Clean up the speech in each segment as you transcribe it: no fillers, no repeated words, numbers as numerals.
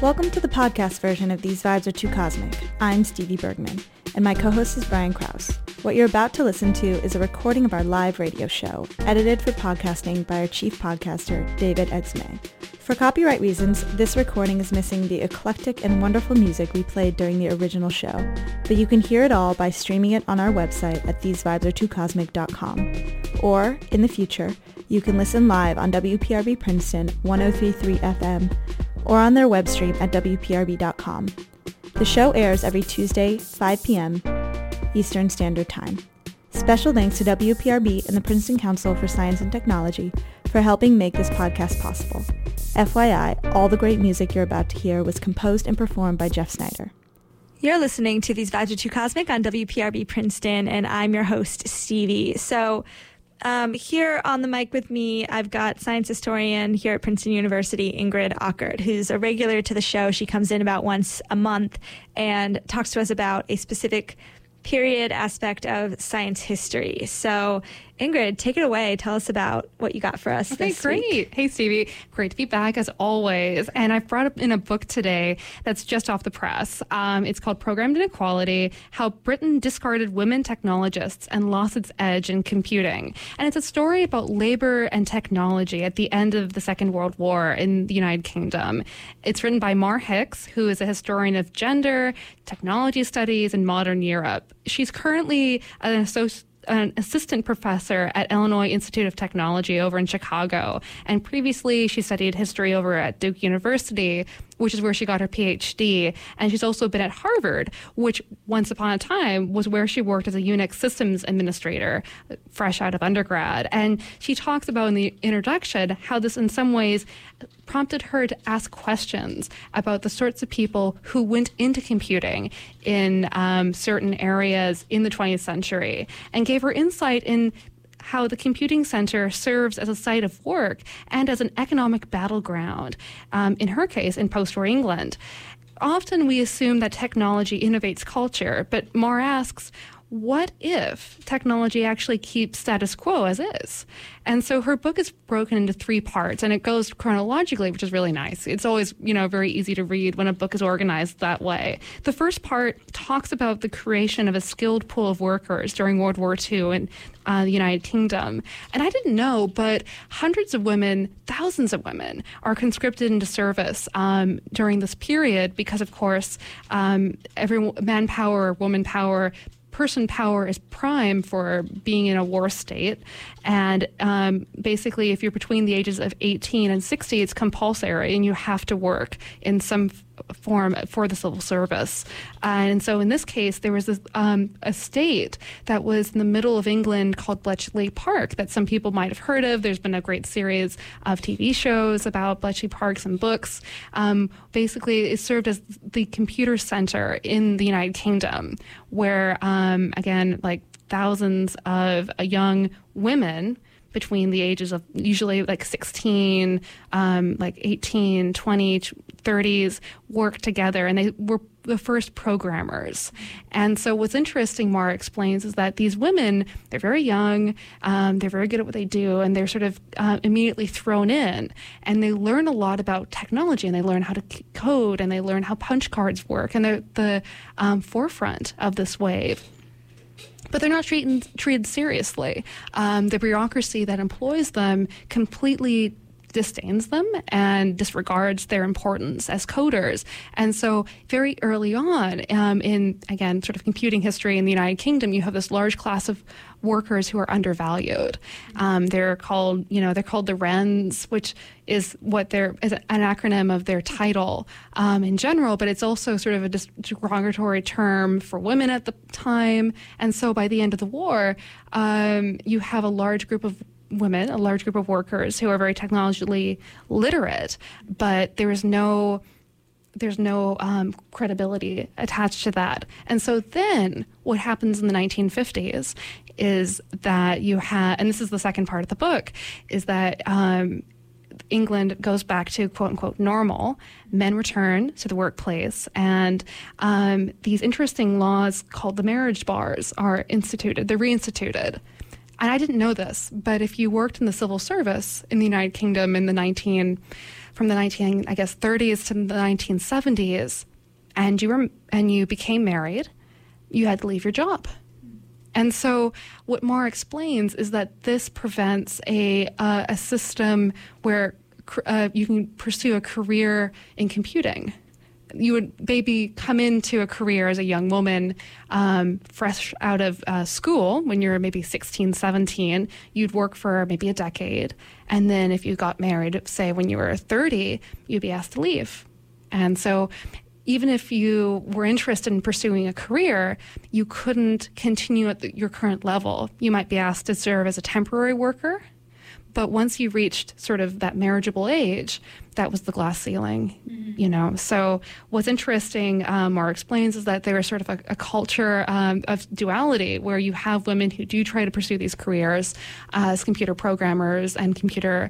Welcome to the podcast version of These Vibes Are Too Cosmic. I'm Stevie Bergman, and my co-host is Brian Krause. What you're about to listen to is a recording of our live radio show, edited for podcasting by our chief podcaster, David Edsmay. For copyright reasons, this recording is missing the eclectic and wonderful music we played during the original show, but you can hear it all by streaming it on our website at thesevibesare2cosmic.com. Or, in the future, you can listen live on WPRB Princeton 103.3 FM, or on their web stream at WPRB.com. The show airs every Tuesday, 5 p.m. Eastern Standard Time. Special thanks to WPRB and the Princeton Council for Science and Technology for helping make this podcast possible. FYI, all the great music you're about to hear was composed and performed by Jeff Snyder. You're listening to These Vibes Are Too Cosmic on WPRB Princeton, and I'm your host, Stevie. So, here on the mic with me, I've got science historian here at Princeton University, Ingrid Ockert, who's a regular to the show. She comes in about once a month and talks to us about a specific period aspect of science history. So, Ingrid, take it away. Tell us about what you got for us this great week. Hey, Stevie. Great to be back as always. And I've brought up in a book today that's just off the press. It's called Programmed Inequality: How Britain Discarded Women Technologists and Lost Its Edge in Computing. And it's a story about labor and technology at the end of the Second World War in the United Kingdom. It's written by Mar Hicks, who is a historian of gender, technology studies, and modern Europe. She's currently an assistant professor at Illinois Institute of Technology over in Chicago. And previously, she studied history over at Duke University, which is where she got her PhD. And she's also been at Harvard, which once upon a time was where she worked as a Unix systems administrator, fresh out of undergrad. And she talks about in the introduction how this in some ways prompted her to ask questions about the sorts of people who went into computing in certain areas in the 20th century, and gave her insight in how the computing center serves as a site of work and as an economic battleground, in her case, in post-war England. Often we assume that technology innovates culture, but Mar asks, what if technology actually keeps status quo as is? And so her book is broken into three parts, and it goes chronologically, which is really nice. It's always, very easy to read when a book is organized that way. The first part talks about the creation of a skilled pool of workers during World War II in the United Kingdom. And I didn't know, but hundreds of women, thousands of women, are conscripted into service during this period because, of course, every manpower, woman power, person power is prime for being in a war state. And basically, if you're between the ages of 18 and 60, it's compulsory, and you have to work in some form for the civil service. And so in this case, there was this estate that was in the middle of England called Bletchley Park that some people might have heard of. There's been a great series of TV shows about Bletchley Parks and books. Basically, it served as the computer center in the United Kingdom, where, again, like thousands of young women between the ages of usually like 16, like 18, 20, 30s work together, and they were the first programmers. And so what's interesting, Mara explains, is that these women, they're very young, they're very good at what they do, and they're sort of immediately thrown in, and they learn a lot about technology, and they learn how to code, and they learn how punch cards work, and they're the forefront of this wave. But they're not treated seriously. The bureaucracy that employs them completely disdains them and disregards their importance as coders. And so very early on in, again, sort of computing history in the United Kingdom, you have this large class of workers who are undervalued. They're called the Wrens, which is is an acronym of their title in general, but it's also sort of a derogatory term for women at the time. And so by the end of the war, you have a large group of women, a large group of workers who are very technologically literate, but there's no credibility attached to that. And so then what happens in the 1950s is that you have, and this is the second part of the book, is that England goes back to quote-unquote normal. Men return to the workplace, and these interesting laws called the marriage bars are instituted. They're reinstituted. And I didn't know this, but if you worked in the civil service in the United Kingdom in the from the 30s to the 1970s, and you became married, you had to leave your job. And so what Marr explains is that this prevents a system where you can pursue a career in computing. You would maybe come into a career as a young woman, fresh out of school when you're maybe 16, 17. You'd work for maybe a decade. And then if you got married, say when you were 30, you'd be asked to leave. And so even if you were interested in pursuing a career, you couldn't continue at your current level. You might be asked to serve as a temporary worker. But once you reached sort of that marriageable age, that was the glass ceiling, you know. So what's interesting, Marr explains, is that there is sort of a culture of duality where you have women who do try to pursue these careers as computer programmers and computer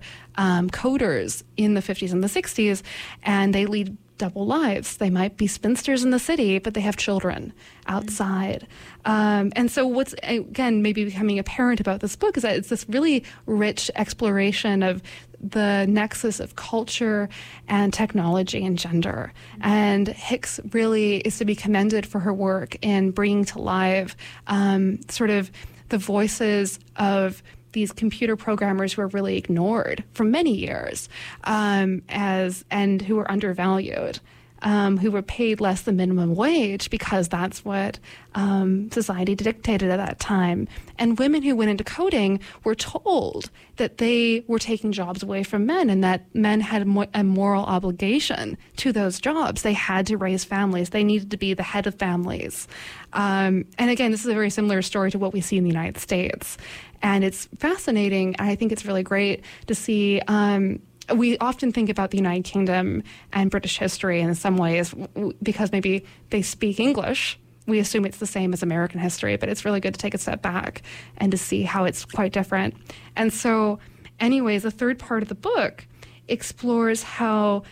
coders in the 50s and the 60s, and they lead double lives. They might be spinsters in the city, but they have children outside. And so what's, again, maybe becoming apparent about this book is that it's this really rich exploration of the nexus of culture and technology and gender. And Hicks really is to be commended for her work in bringing to life sort of the voices of these computer programmers who are really ignored for many years, and who were undervalued, who were paid less than minimum wage because that's what society dictated at that time. And women who went into coding were told that they were taking jobs away from men and that men had a moral obligation to those jobs. They had to raise families. They needed to be the head of families. And again, this is a very similar story to what we see in the United States. And it's fascinating. I think it's really great to see. We often think about the United Kingdom and British history in some ways because maybe they speak English. We assume it's the same as American history, but it's really good to take a step back and to see how it's quite different. And so, anyways, the third part of the book explores how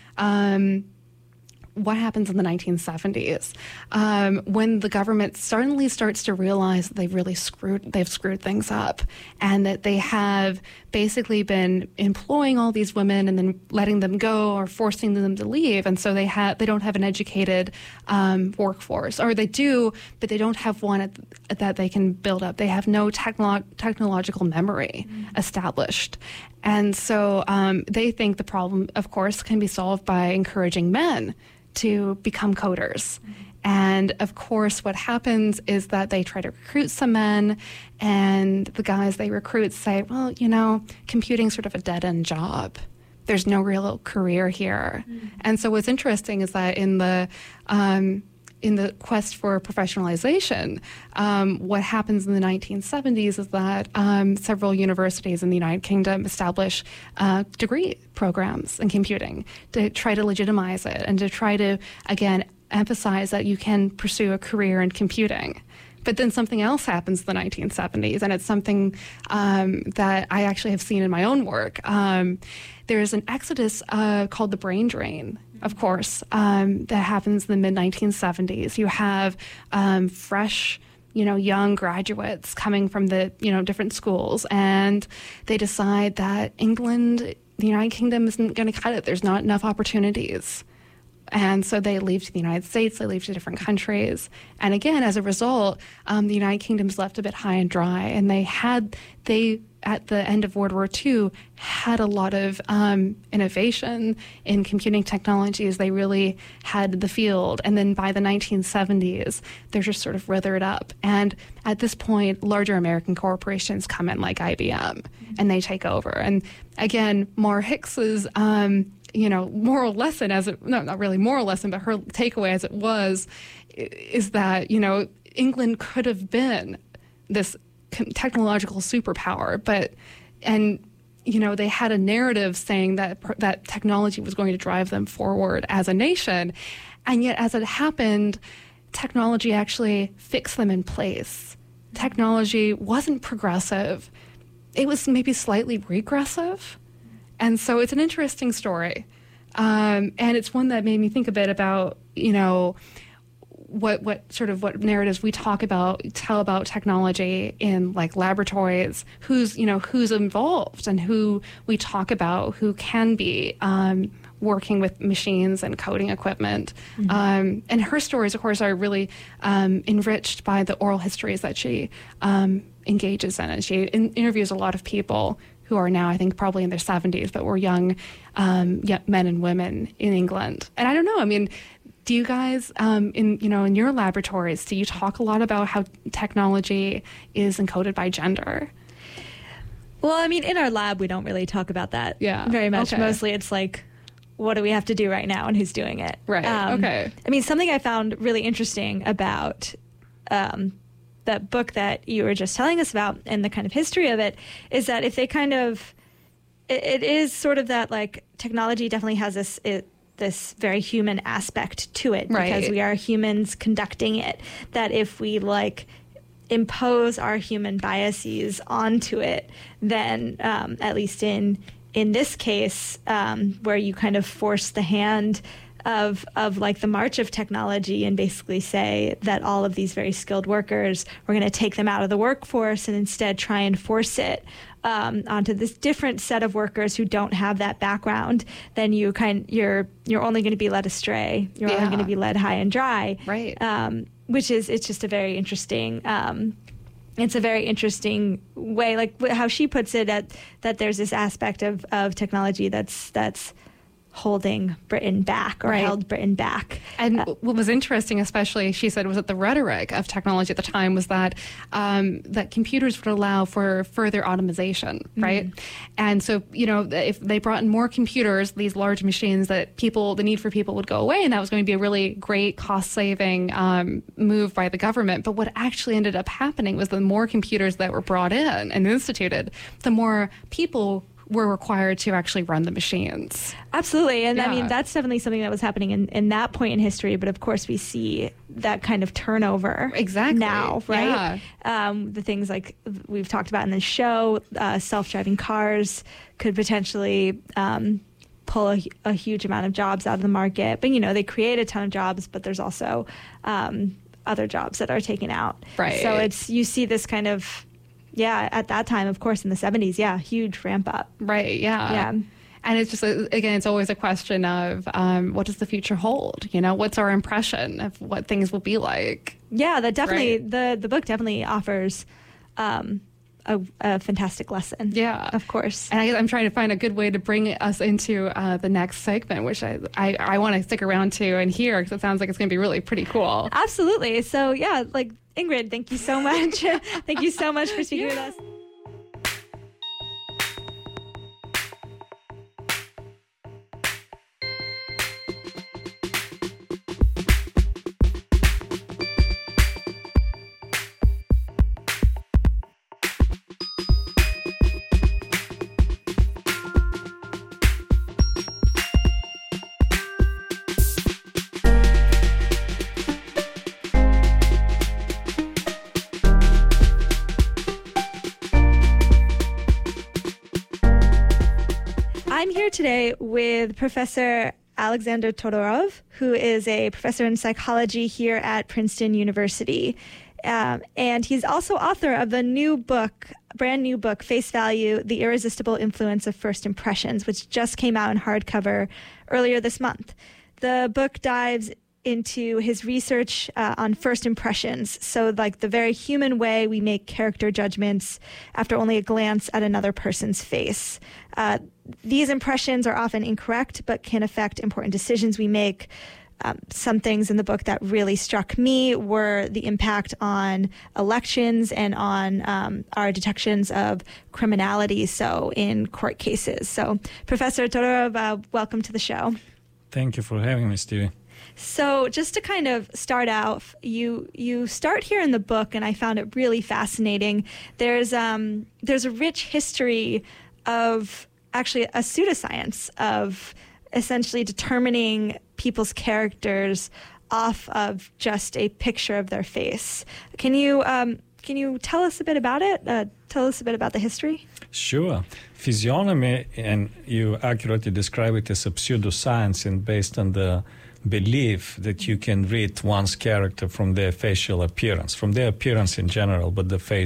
what happens in the 1970s when the government suddenly starts to realize that they've screwed things up, and that they have basically been employing all these women and then letting them go or forcing them to leave. And so they don't have an educated workforce, or they do, but they don't have one that they can build up. They have no technological memory established. And so they think the problem, of course, can be solved by encouraging men to become coders. And of course, what happens is that they try to recruit some men, and the guys they recruit say, well, you know, computing's sort of a dead-end job. There's no real career here. And so what's interesting is that in the quest for professionalization, what happens in the 1970s is that several universities in the United Kingdom establish degree programs in computing to try to legitimize it and to try to, again, emphasize that you can pursue a career in computing. But then something else happens in the 1970s, and it's something that I actually have seen in my own work. There is an exodus called the brain drain, of course, that happens in the mid-1970s. You have fresh, young graduates coming from the, different schools, and they decide that England, the United Kingdom, isn't going to cut it. There's not enough opportunities. And so they leave to the United States, they leave to different countries. And again, as a result, the United Kingdom's left a bit high and dry. And they at the end of World War II, had a lot of innovation in computing technologies. They really had the field. And then by the 1970s, they're just sort of withered up. And at this point, larger American corporations come in like IBM, and they take over. And again, Marr Hicks's moral lesson, not really moral lesson, but her takeaway as it was, is that, England could have been this technological superpower, they had a narrative saying that technology was going to drive them forward as a nation. And yet, as it happened, technology actually fixed them in place. Technology wasn't progressive. It was maybe slightly regressive. And so it's an interesting story. And it's one that made me think a bit about, what narratives we tell about technology in like laboratories, who's involved and who we talk about, who can be working with machines and coding equipment. And her stories, of course, are really enriched by the oral histories that she engages in. And she interviews a lot of people who are now, I think, probably in their 70s, but were young men and women in England. And I don't know, I mean, do you guys, in your laboratories, do you talk a lot about how technology is encoded by gender? Well, I mean, in our lab, we don't really talk about that very much. Okay. Mostly it's like, what do we have to do right now and who's doing it? Right, okay. I mean, something I found really interesting about that book that you were just telling us about and the kind of history of it is that if they kind of, it is sort of that like technology definitely has this very human aspect to it because we are humans conducting it, that if we like impose our human biases onto it, then at least in this case where you kind of force the hand of like the march of technology and basically say that all of these very skilled workers, we're going to take them out of the workforce and instead try and force it onto this different set of workers who don't have that background, then you're only going to be led astray. You're only going to be led high and dry. Right. It's just a very interesting. It's a very interesting way, like how she puts it, that there's this aspect of technology that's holding Britain back or held Britain back. And what was interesting, especially, she said, was that the rhetoric of technology at the time was that that computers would allow for further automation, right? And so, if they brought in more computers, these large machines, that the need for people would go away, and that was going to be a really great cost-saving move by the government. But what actually ended up happening was the more computers that were brought in and instituted, the more people were required to actually run the machines. Absolutely. And I mean, that's definitely something that was happening in that point in history. But of course, we see that kind of turnover now, right? Yeah. The things like we've talked about in the show, self-driving cars could potentially pull a huge amount of jobs out of the market. But, they create a ton of jobs, but there's also other jobs that are taken out. Right. So you see this kind of, at that time, of course, in the 70s, huge ramp up. Right, yeah. And it's just, again, it's always a question of what does the future hold? What's our impression of what things will be like? Yeah, that definitely, the book definitely offers a fantastic lesson. Yeah. Of course. And I'm trying to find a good way to bring us into the next segment, which I want to stick around to and hear, because it sounds like it's going to be really pretty cool. Absolutely. So, Ingrid, thank you so much. Thank you so much for speaking with us. I'm here today with Professor Alexander Todorov, who is a professor in psychology here at Princeton University. And he's also author of the brand new book, Face Value, The Irresistible Influence of First Impressions, which just came out in hardcover earlier this month. The book dives into his research on first impressions, so like the very human way we make character judgments after only a glance at another person's face. These impressions are often incorrect, but can affect important decisions we make. Some things in the book that really struck me were the impact on elections and on our detections of criminality, so in court cases. So, Professor Todorov, welcome to the show. Thank you for having me, Stevie. So just to kind of start out, you start here in the book, and I found it really fascinating. There's a rich history of actually a pseudoscience of essentially determining people's characters off of just a picture of their face. Can you tell us a bit about it? Tell us a bit about the history? Sure. Physiognomy, and you accurately describe it as a pseudoscience, and based on the belief that you can read one's character from their facial appearance, from their appearance in general, but the face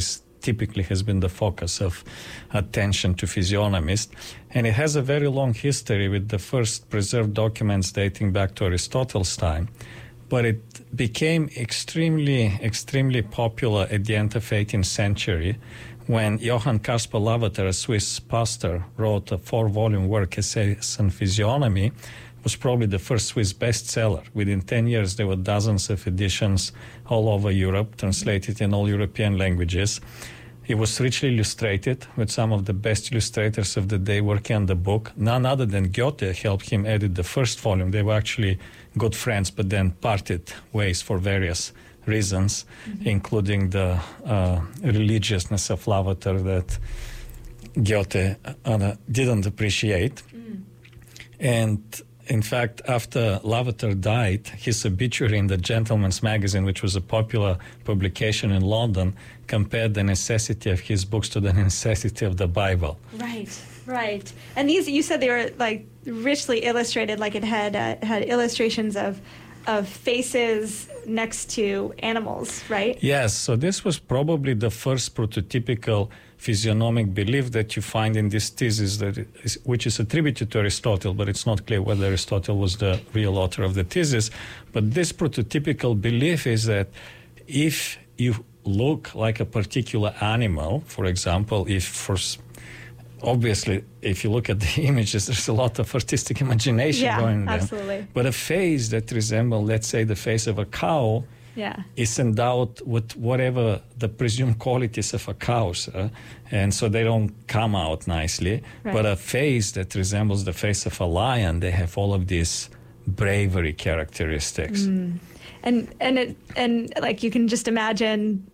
typically has been the focus of attention to physiognomists. And it has a very long history with the first preserved documents dating back to Aristotle's time. But it became extremely popular at the end of 18th century when Johann Caspar Lavater, a Swiss pastor, wrote a 4-volume work, Essays on Physiognomy. It was probably the first Swiss bestseller. Within 10 years, there were dozens of editions all over Europe, translated in all European languages. It was richly illustrated with some of the best illustrators of the day working on the book. None other than Goethe helped him edit the first volume. They were actually good friends, but then parted ways for various reasons, including the religiousness of Lavater that Goethe didn't appreciate. And in fact, after Lavater died, his obituary in the Gentleman's Magazine, which was a popular publication in London, compared the necessity of his books to the necessity of the Bible. Right. And these, you said they were like richly illustrated, like it had illustrations of faces next to animals, right? Yes, so this was probably the first prototypical physiognomic belief that you find in this thesis, which is attributed to Aristotle, but it's not clear whether Aristotle was the real author of the thesis. But this prototypical belief is that if you look like a particular animal, for example, obviously, if you look at the images, there's a lot of artistic imagination going there. Absolutely. But a face that resembles, let's say, the face of a cow is endowed with whatever the presumed qualities of a cow's, and so they don't come out nicely. Right. But a face that resembles the face of a lion, they have all of these bravery characteristics. And like you can just imagine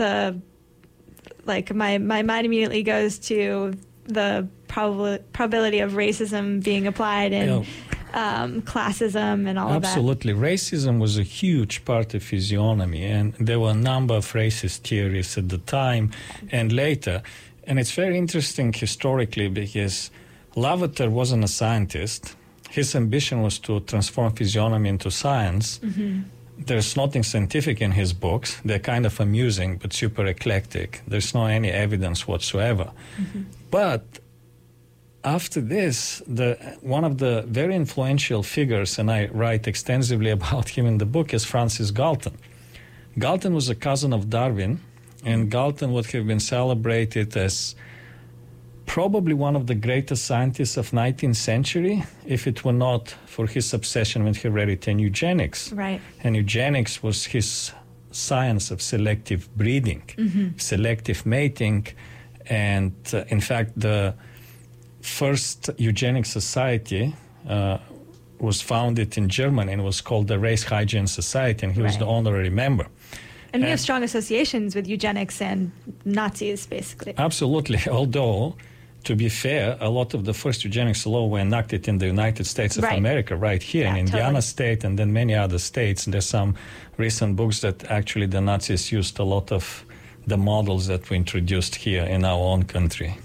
my mind immediately goes to the probability of racism being applied and classism and all of that. Absolutely. Racism was a huge part of physiognomy, and there were a number of racist theories at the time and later. And it's very interesting historically because Lavater wasn't a scientist. His ambition was to transform physiognomy into science. There's nothing scientific in his books. They're kind of amusing, but super eclectic. There's no any evidence whatsoever. But after this, one of the very influential figures, and I write extensively about him in the book, is Francis Galton. Galton was a cousin of Darwin, and Galton would have been celebrated as probably one of the greatest scientists of 19th century, if it were not for his obsession with heredity and eugenics. Right. And eugenics was his science of selective breeding, selective mating, and in fact, the first eugenic society was founded in Germany and was called the Race Hygiene Society, and he was the honorary member. And we have strong associations with eugenics and Nazis, basically. Absolutely, although, to be fair, a lot of the first eugenics law were enacted in the United States of America, right here in Indiana state, and then many other states. And there's some recent books that actually the Nazis used a lot of the models that we introduced here in our own country.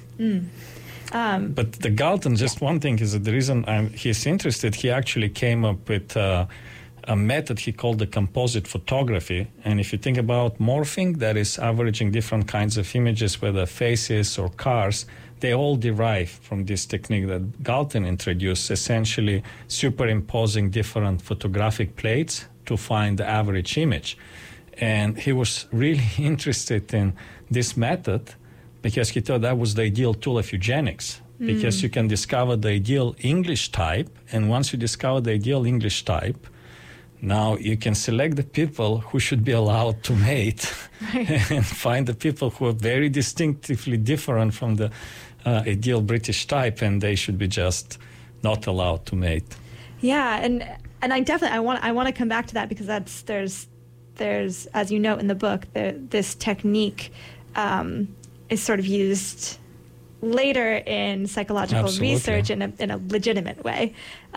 But the Galton, just one thing is that the reason he's interested, he actually came up with a method he called the composite photography. And if you think about morphing, that is averaging different kinds of images, whether faces or cars, they all derive from this technique that Galton introduced, essentially superimposing different photographic plates to find the average image. And he was really interested in this method because he thought that was the ideal tool of eugenics, because you can discover the ideal English type, and once you discover the ideal English type, now you can select the people who should be allowed to mate and find the people who are very distinctively different from the ideal British type, and they should be just not allowed to mate. Yeah, and I definitely I want to come back to that because there's as you note in the book, this technique is sort of used later in psychological research in a legitimate way.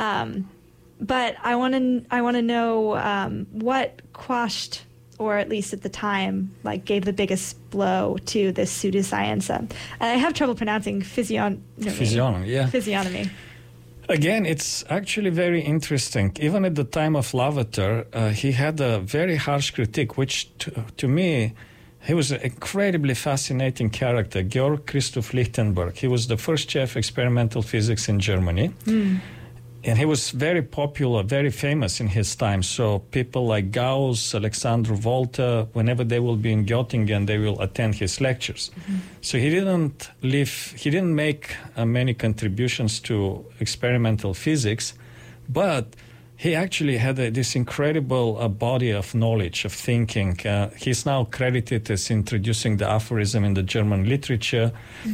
But I want to know what quashed, or at least at the time, like gave the biggest blow to this pseudoscience. I have trouble pronouncing physiognomy. Again, it's actually very interesting. Even at the time of Lavater, he had a very harsh critique, which to me He was an incredibly fascinating character, Georg Christoph Lichtenberg. He was the first chief of experimental physics in Germany. And he was very popular, very famous in his time. So people like Gauss, Alexander Volta, whenever they will be in Göttingen, they will attend his lectures. So he didn't make many contributions to experimental physics, but he actually had this incredible body of knowledge, of thinking. He's now credited as introducing the aphorism in the German literature.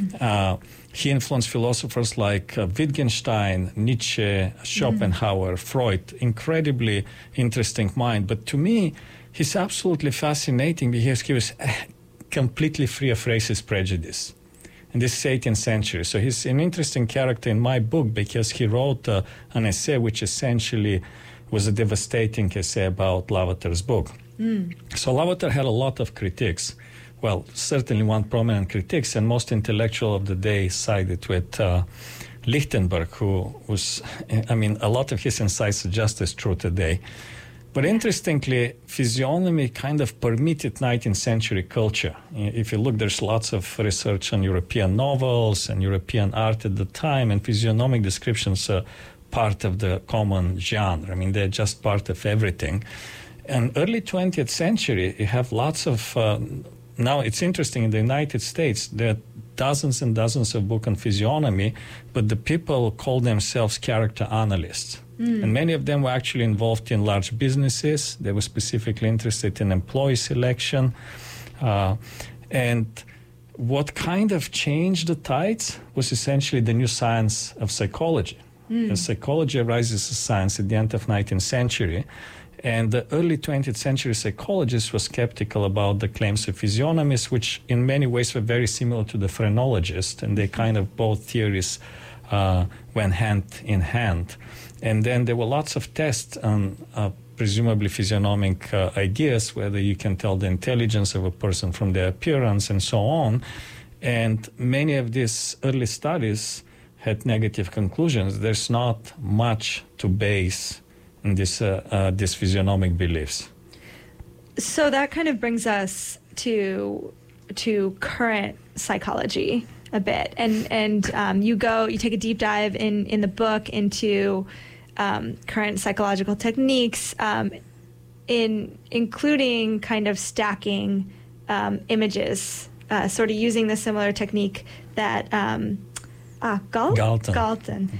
He influenced philosophers like Wittgenstein, Nietzsche, Schopenhauer, Freud. Incredibly interesting mind. But to me, he's absolutely fascinating because he was completely free of racist prejudice. And this is 18th century. So he's an interesting character in my book because he wrote an essay which essentially was a devastating essay about Lavater's book. So Lavater had a lot of critics. Well, certainly one prominent critic, and most intellectual of the day sided with Lichtenberg, who was, I mean, a lot of his insights are just as true today. But interestingly, physiognomy kind of permitted 19th century culture. If you look, there's lots of research on European novels and European art at the time, and physiognomic descriptions are part of the common genre. I mean, they're just part of everything. And early 20th century, you have lots of... now, it's interesting, in the United States, there are dozens and dozens of books on physiognomy, but the people call themselves character analysts. And many of them were actually involved in large businesses. They were specifically interested in employee selection. And what kind of changed the tides was essentially the new science of psychology. And psychology arises as science at the end of 19th century. And the early 20th century psychologists were skeptical about the claims of physiognomists, which in many ways were very similar to the phrenologists. And they kind of, both theories went hand in hand. And then there were lots of tests on presumably physiognomic ideas, whether you can tell the intelligence of a person from their appearance and so on. And many of these early studies had negative conclusions. There's not much to base in these physiognomic beliefs. So that kind of brings us to current psychology a bit, and you take a deep dive in the book into current psychological techniques, including kind of stacking images, sort of using the similar technique that Galton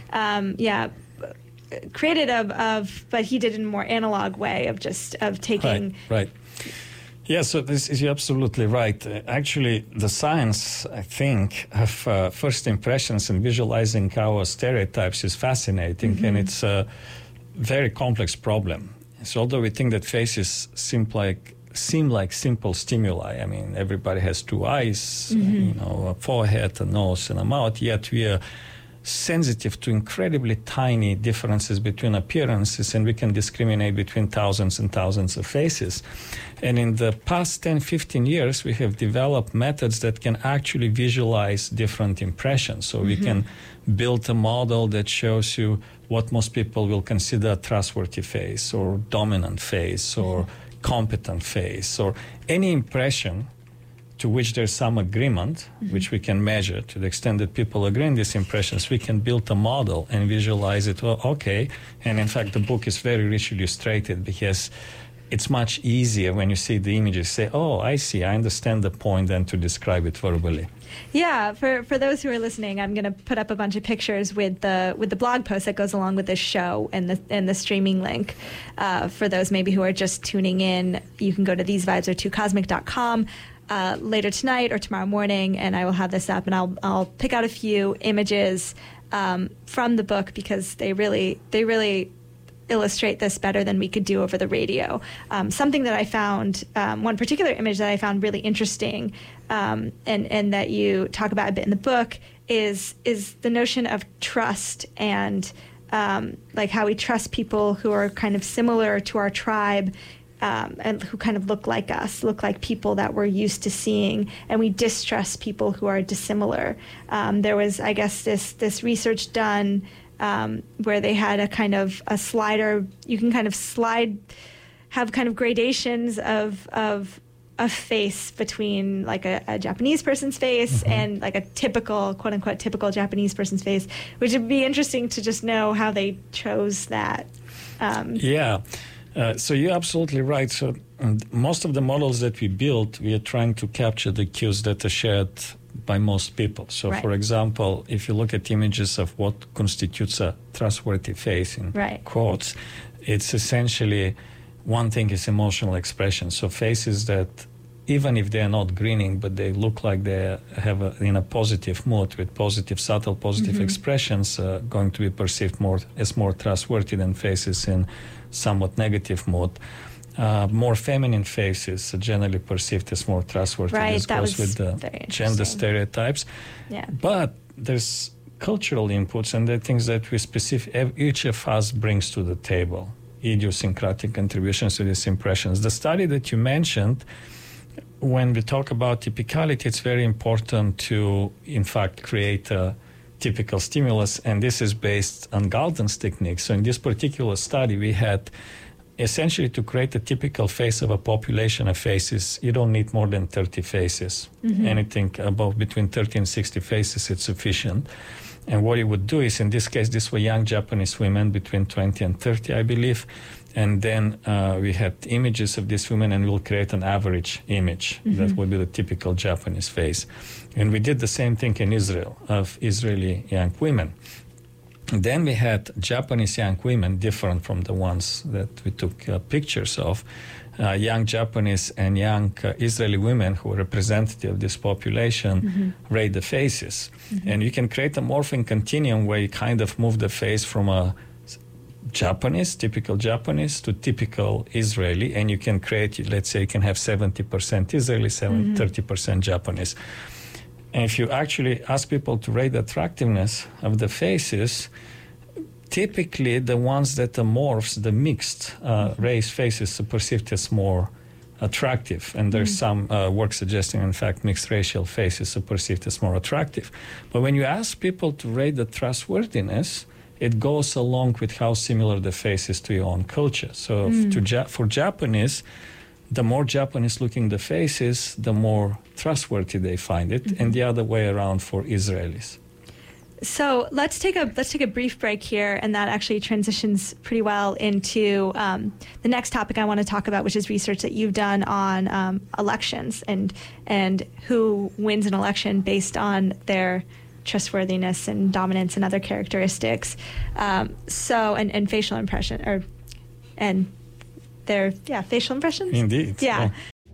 created but he did it in a more analog way of taking. Right. Yeah, so this is, you're absolutely right. Actually, the science, I think, of first impressions and visualizing our stereotypes is fascinating, and it's a very complex problem. So although we think that faces seem like simple stimuli, I mean, everybody has two eyes, a forehead, a nose, and a mouth, yet we are sensitive to incredibly tiny differences between appearances, and we can discriminate between thousands and thousands of faces. And in the past 10, 15 years, we have developed methods that can actually visualize different impressions. So we can build a model that shows you what most people will consider a trustworthy face, or dominant face, or competent face, or any impression to which there's some agreement, which we can measure. To the extent that people agree in these impressions, we can build a model and visualize it. Well, okay. And in fact, the book is very richly illustrated because it's much easier when you see the images, say, oh, I see, I understand the point, than to describe it verbally. Yeah, for those who are listening, I'm going to put up a bunch of pictures with the blog post that goes along with this show and the streaming link. For those maybe who are just tuning in, you can go to thesevibes2cosmic.com. Later tonight or tomorrow morning, and I will have this up, and I'll pick out a few images from the book because they really illustrate this better than we could do over the radio. Something that I found, one particular image that I found really interesting, and that you talk about a bit in the book, is the notion of trust and like how we trust people who are kind of similar to our tribe. And who kind of look like us, look like people that we're used to seeing, and we distrust people who are dissimilar. There was, I guess, this research done where they had a kind of a slider. You can kind of have kind of gradations of a face between like a Japanese person's face and like a typical, quote unquote, typical Japanese person's face, which would be interesting to just know how they chose that. So you're absolutely right. So most of the models that we built, we are trying to capture the cues that are shared by most people. So, for example, if you look at images of what constitutes a trustworthy face in quotes, it's essentially one thing is emotional expression. So faces that, even if they're not grinning, but they look like they have in a positive mood with positive, subtle positive expressions, going to be perceived as more trustworthy than faces in somewhat negative mood. More feminine faces are generally perceived as more trustworthy. This goes with the gender stereotypes. But there's cultural inputs and the things that each of us brings to the table, idiosyncratic contributions to these impressions. The study that you mentioned, when we talk about typicality, it's very important to, in fact, create a typical stimulus, and this is based on Galton's technique. So in this particular study, we had essentially to create a typical face of a population of faces, you don't need more than 30 faces. Anything above between 30 and 60 faces, it's sufficient. And what you would do is, in this case, these were young Japanese women between 20 and 30, I believe. And then we had images of these women, and we'll create an average image that would be the typical Japanese face. And we did the same thing in Israel of Israeli young women. And then we had Japanese young women, different from the ones that we took pictures of, young Japanese and young Israeli women who were representative of this population, rate the faces. And you can create a morphing continuum where you kind of move the face from a Japanese, typical Japanese, to typical Israeli, and you can create, let's say you can have 70% Israeli, 30% Japanese. And if you actually ask people to rate the attractiveness of the faces, typically the ones that are morphs, the mixed race faces, are perceived as more attractive. And there's some work suggesting, in fact, mixed racial faces are perceived as more attractive. But when you ask people to rate the trustworthiness, it goes along with how similar the face is to your own culture. So for Japanese, the more Japanese-looking the face is, the more trustworthy they find it, and the other way around for Israelis. So let's take a brief break here, and that actually transitions pretty well into the next topic I want to talk about, which is research that you've done on elections and who wins an election based on their trustworthiness and dominance and other characteristics. And facial impression and their facial impressions. Indeed. Yeah.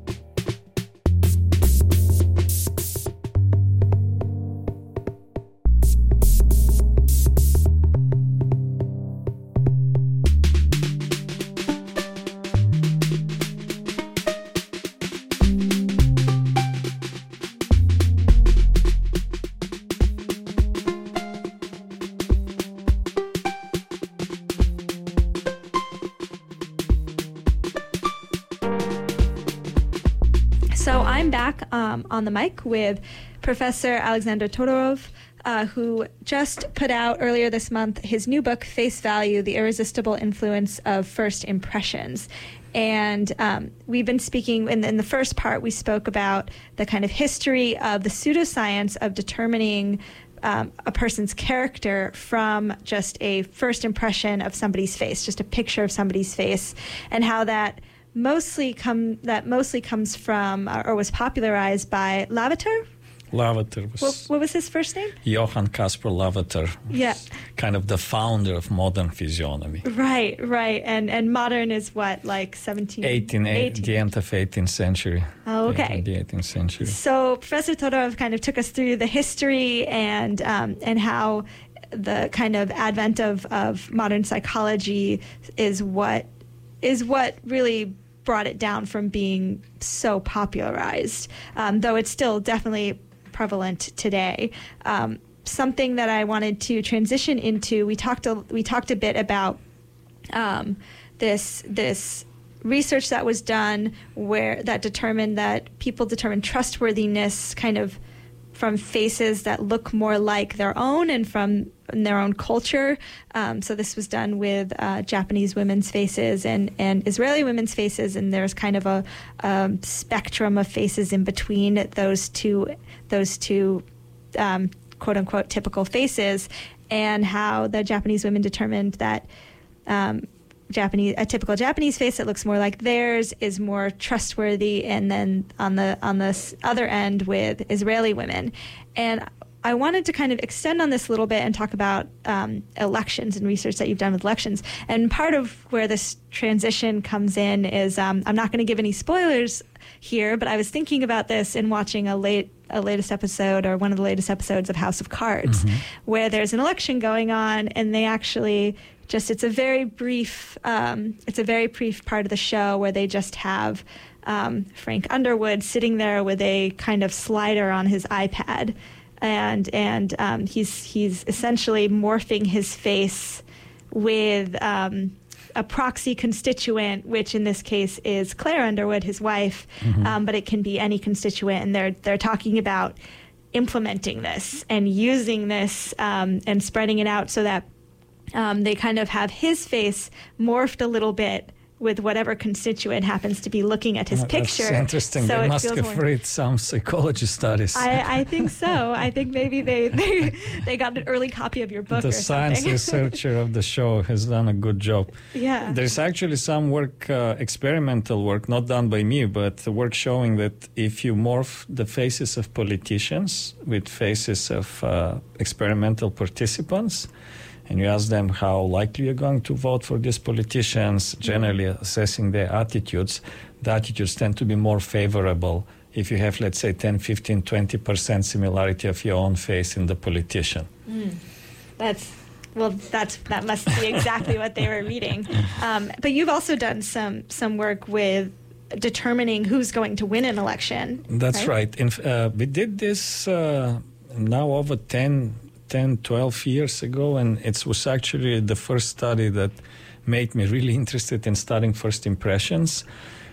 So I'm back on the mic with Professor Alexander Todorov, who just put out earlier this month his new book, Face Value, The Irresistible Influence of First Impressions. And we've been speaking, in the first part, we spoke about the kind of history of the pseudoscience of determining a person's character from just a first impression of somebody's face, just a picture of somebody's face, and how that mostly comes from or was popularized by Lavater. Lavater was... What was his first name? Johann Caspar Lavater. Yeah. Kind of the founder of modern physiognomy. Right. And modern is what, like 18? The end of 18th century. Oh, okay. The 18th century. So Professor Todorov kind of took us through the history and how the kind of advent of modern psychology is what really brought it down from being so popularized, though it's still definitely prevalent today. Something that I wanted to transition into, we talked a bit about this research that was done that determined that people determine trustworthiness kind of from faces that look more like their own and from culture. So this was done with Japanese women's faces and Israeli women's faces, and there's kind of a spectrum of faces in between those two quote unquote typical faces, and how the Japanese women determined that a typical Japanese face that looks more like theirs is more trustworthy, and then on the other end with Israeli women. And I wanted to kind of extend on this a little bit and talk about elections and research that you've done with elections. And part of where this transition comes in is I'm not going to give any spoilers here, but I was thinking about this in watching a latest episode, or one of the latest episodes of House of Cards, where there's an election going on, and they actually it's a very brief part of the show where they just have Frank Underwood sitting there with a kind of slider on his iPad, and he's essentially morphing his face with a proxy constituent, which in this case is Claire Underwood, his wife, but it can be any constituent, and they're talking about implementing this and using this and spreading it out so that they kind of have his face morphed a little bit with whatever constituent happens to be looking at his picture. That's interesting. So they must have read some psychology studies. I think so. I think maybe they got an early copy of your book or something. The science researcher of the show has done a good job. Yeah. There's actually some work, experimental work, not done by me, but the work showing that if you morph the faces of politicians with faces of experimental participants, and you ask them how likely you're going to vote for these politicians, generally assessing their attitudes, the attitudes tend to be more favorable if you have, let's say, 10, 15, 20% similarity of your own face in the politician. That must be exactly what they were reading. But you've also done some work with determining who's going to win an election. That's right. We did this now over 10, 12 years ago, and it was actually the first study that made me really interested in studying first impressions.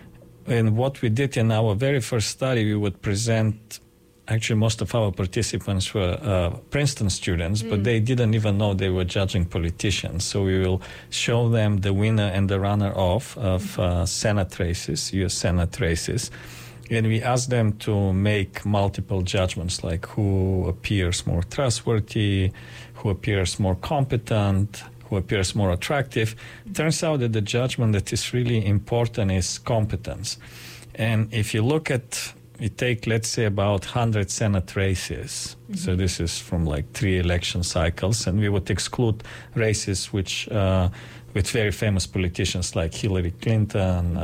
And what we did in our very first study, we would present, actually most of our participants were Princeton students, but they didn't even know they were judging politicians. So we will show them the winner and the runner-up of Senate races, U.S. Senate races. And we ask them to make multiple judgments, like who appears more trustworthy, who appears more competent, who appears more attractive. It turns out that the judgment that is really important is competence. And if you look at, we take, let's say, about 100 Senate races. So this is from like 3 election cycles, and we would exclude races which with very famous politicians like Hillary Clinton,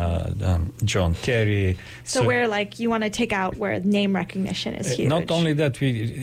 John Kerry. So where like you want to take out where name recognition is huge. Not only that,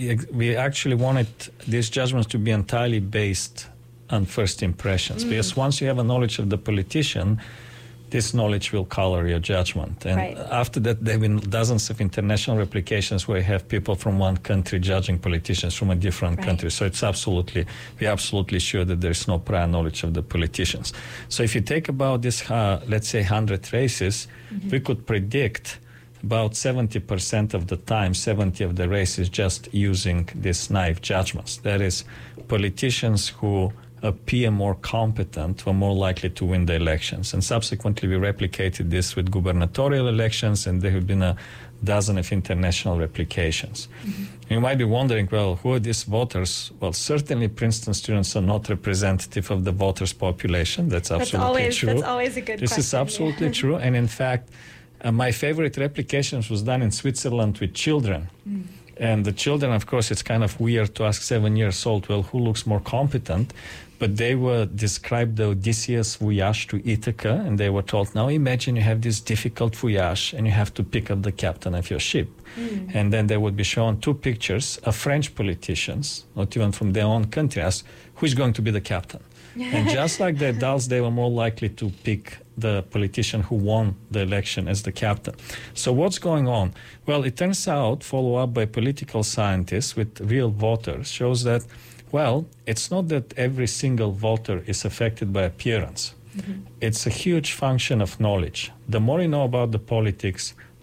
we actually wanted these judgments to be entirely based on first impressions, because once you have a knowledge of the politician, this knowledge will color your judgment. And after that, there have been dozens of international replications where you have people from one country judging politicians from a different country. So we're absolutely sure that there's no prior knowledge of the politicians. So if you take about this, let's say 100 races, we could predict about 70% of the time, 70 of the races, just using these naive judgments. That is, politicians who appear more competent were more likely to win the elections. And subsequently, we replicated this with gubernatorial elections, and there have been a dozen of international replications. You might be wondering, well, who are these voters? Well, certainly Princeton students are not representative of the voters' population. That's absolutely true. That's always a good question. This is absolutely true. And in fact, my favorite replications was done in Switzerland with children. And the children, of course, it's kind of weird to ask 7 years old, well, who looks more competent? But they were described the Odysseus voyage to Ithaca, and they were told, now imagine you have this difficult voyage and you have to pick up the captain of your ship. And then they would be shown 2 pictures of French politicians, not even from their own country, as who's going to be the captain. And just like the adults, they were more likely to pick the politician who won the election as the captain. So what's going on? Well, it turns out, follow up by political scientists with real voters, shows that, well, it's not that every single voter is affected by appearance. It's a huge function of knowledge. The more you know about the politics,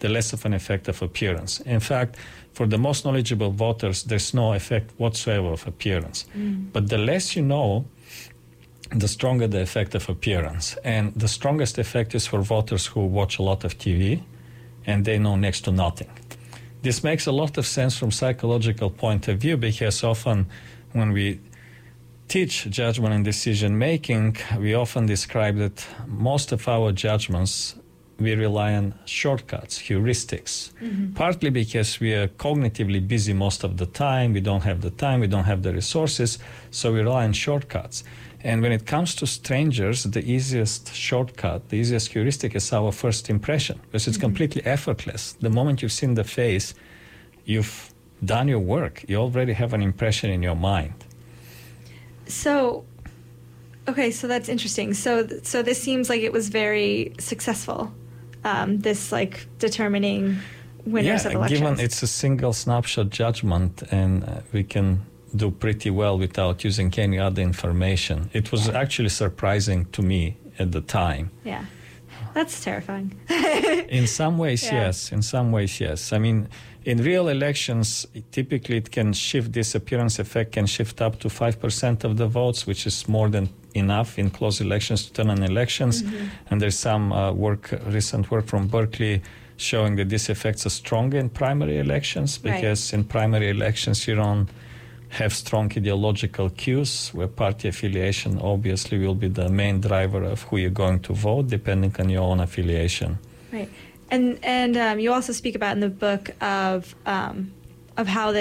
the less of an effect of appearance. In fact, for the most knowledgeable voters, there's no effect whatsoever of appearance. But the less you know, the stronger the effect of appearance. And the strongest effect is for voters who watch a lot of TV and they know next to nothing. This makes a lot of sense from psychological point of view, because often when we teach judgment and decision making, we often describe that most of our judgments, we rely on shortcuts, heuristics, partly because we are cognitively busy most of the time. We don't have the time, we don't have the resources, so we rely on shortcuts. And when it comes to strangers, the easiest shortcut, the easiest heuristic is our first impression, because it's completely effortless. The moment you've seen the face, you've done your work. You already have an impression in your mind. So, okay, so that's interesting. So this seems like it was very successful, this like determining winners of elections. Given it's a single snapshot judgment, and we can do pretty well without using any other information. It was actually surprising to me at the time. Yeah, that's terrifying. In some ways, yes. In some ways, yes. I mean, in real elections, typically it can shift, this appearance effect can shift up to 5% of the votes, which is more than enough in close elections to turn on elections. And there's some recent work from Berkeley showing that these effects are stronger in primary elections, because in primary elections you don't have strong ideological cues, where party affiliation obviously will be the main driver of who you're going to vote, depending on your own affiliation. Right, and you also speak about in the book of how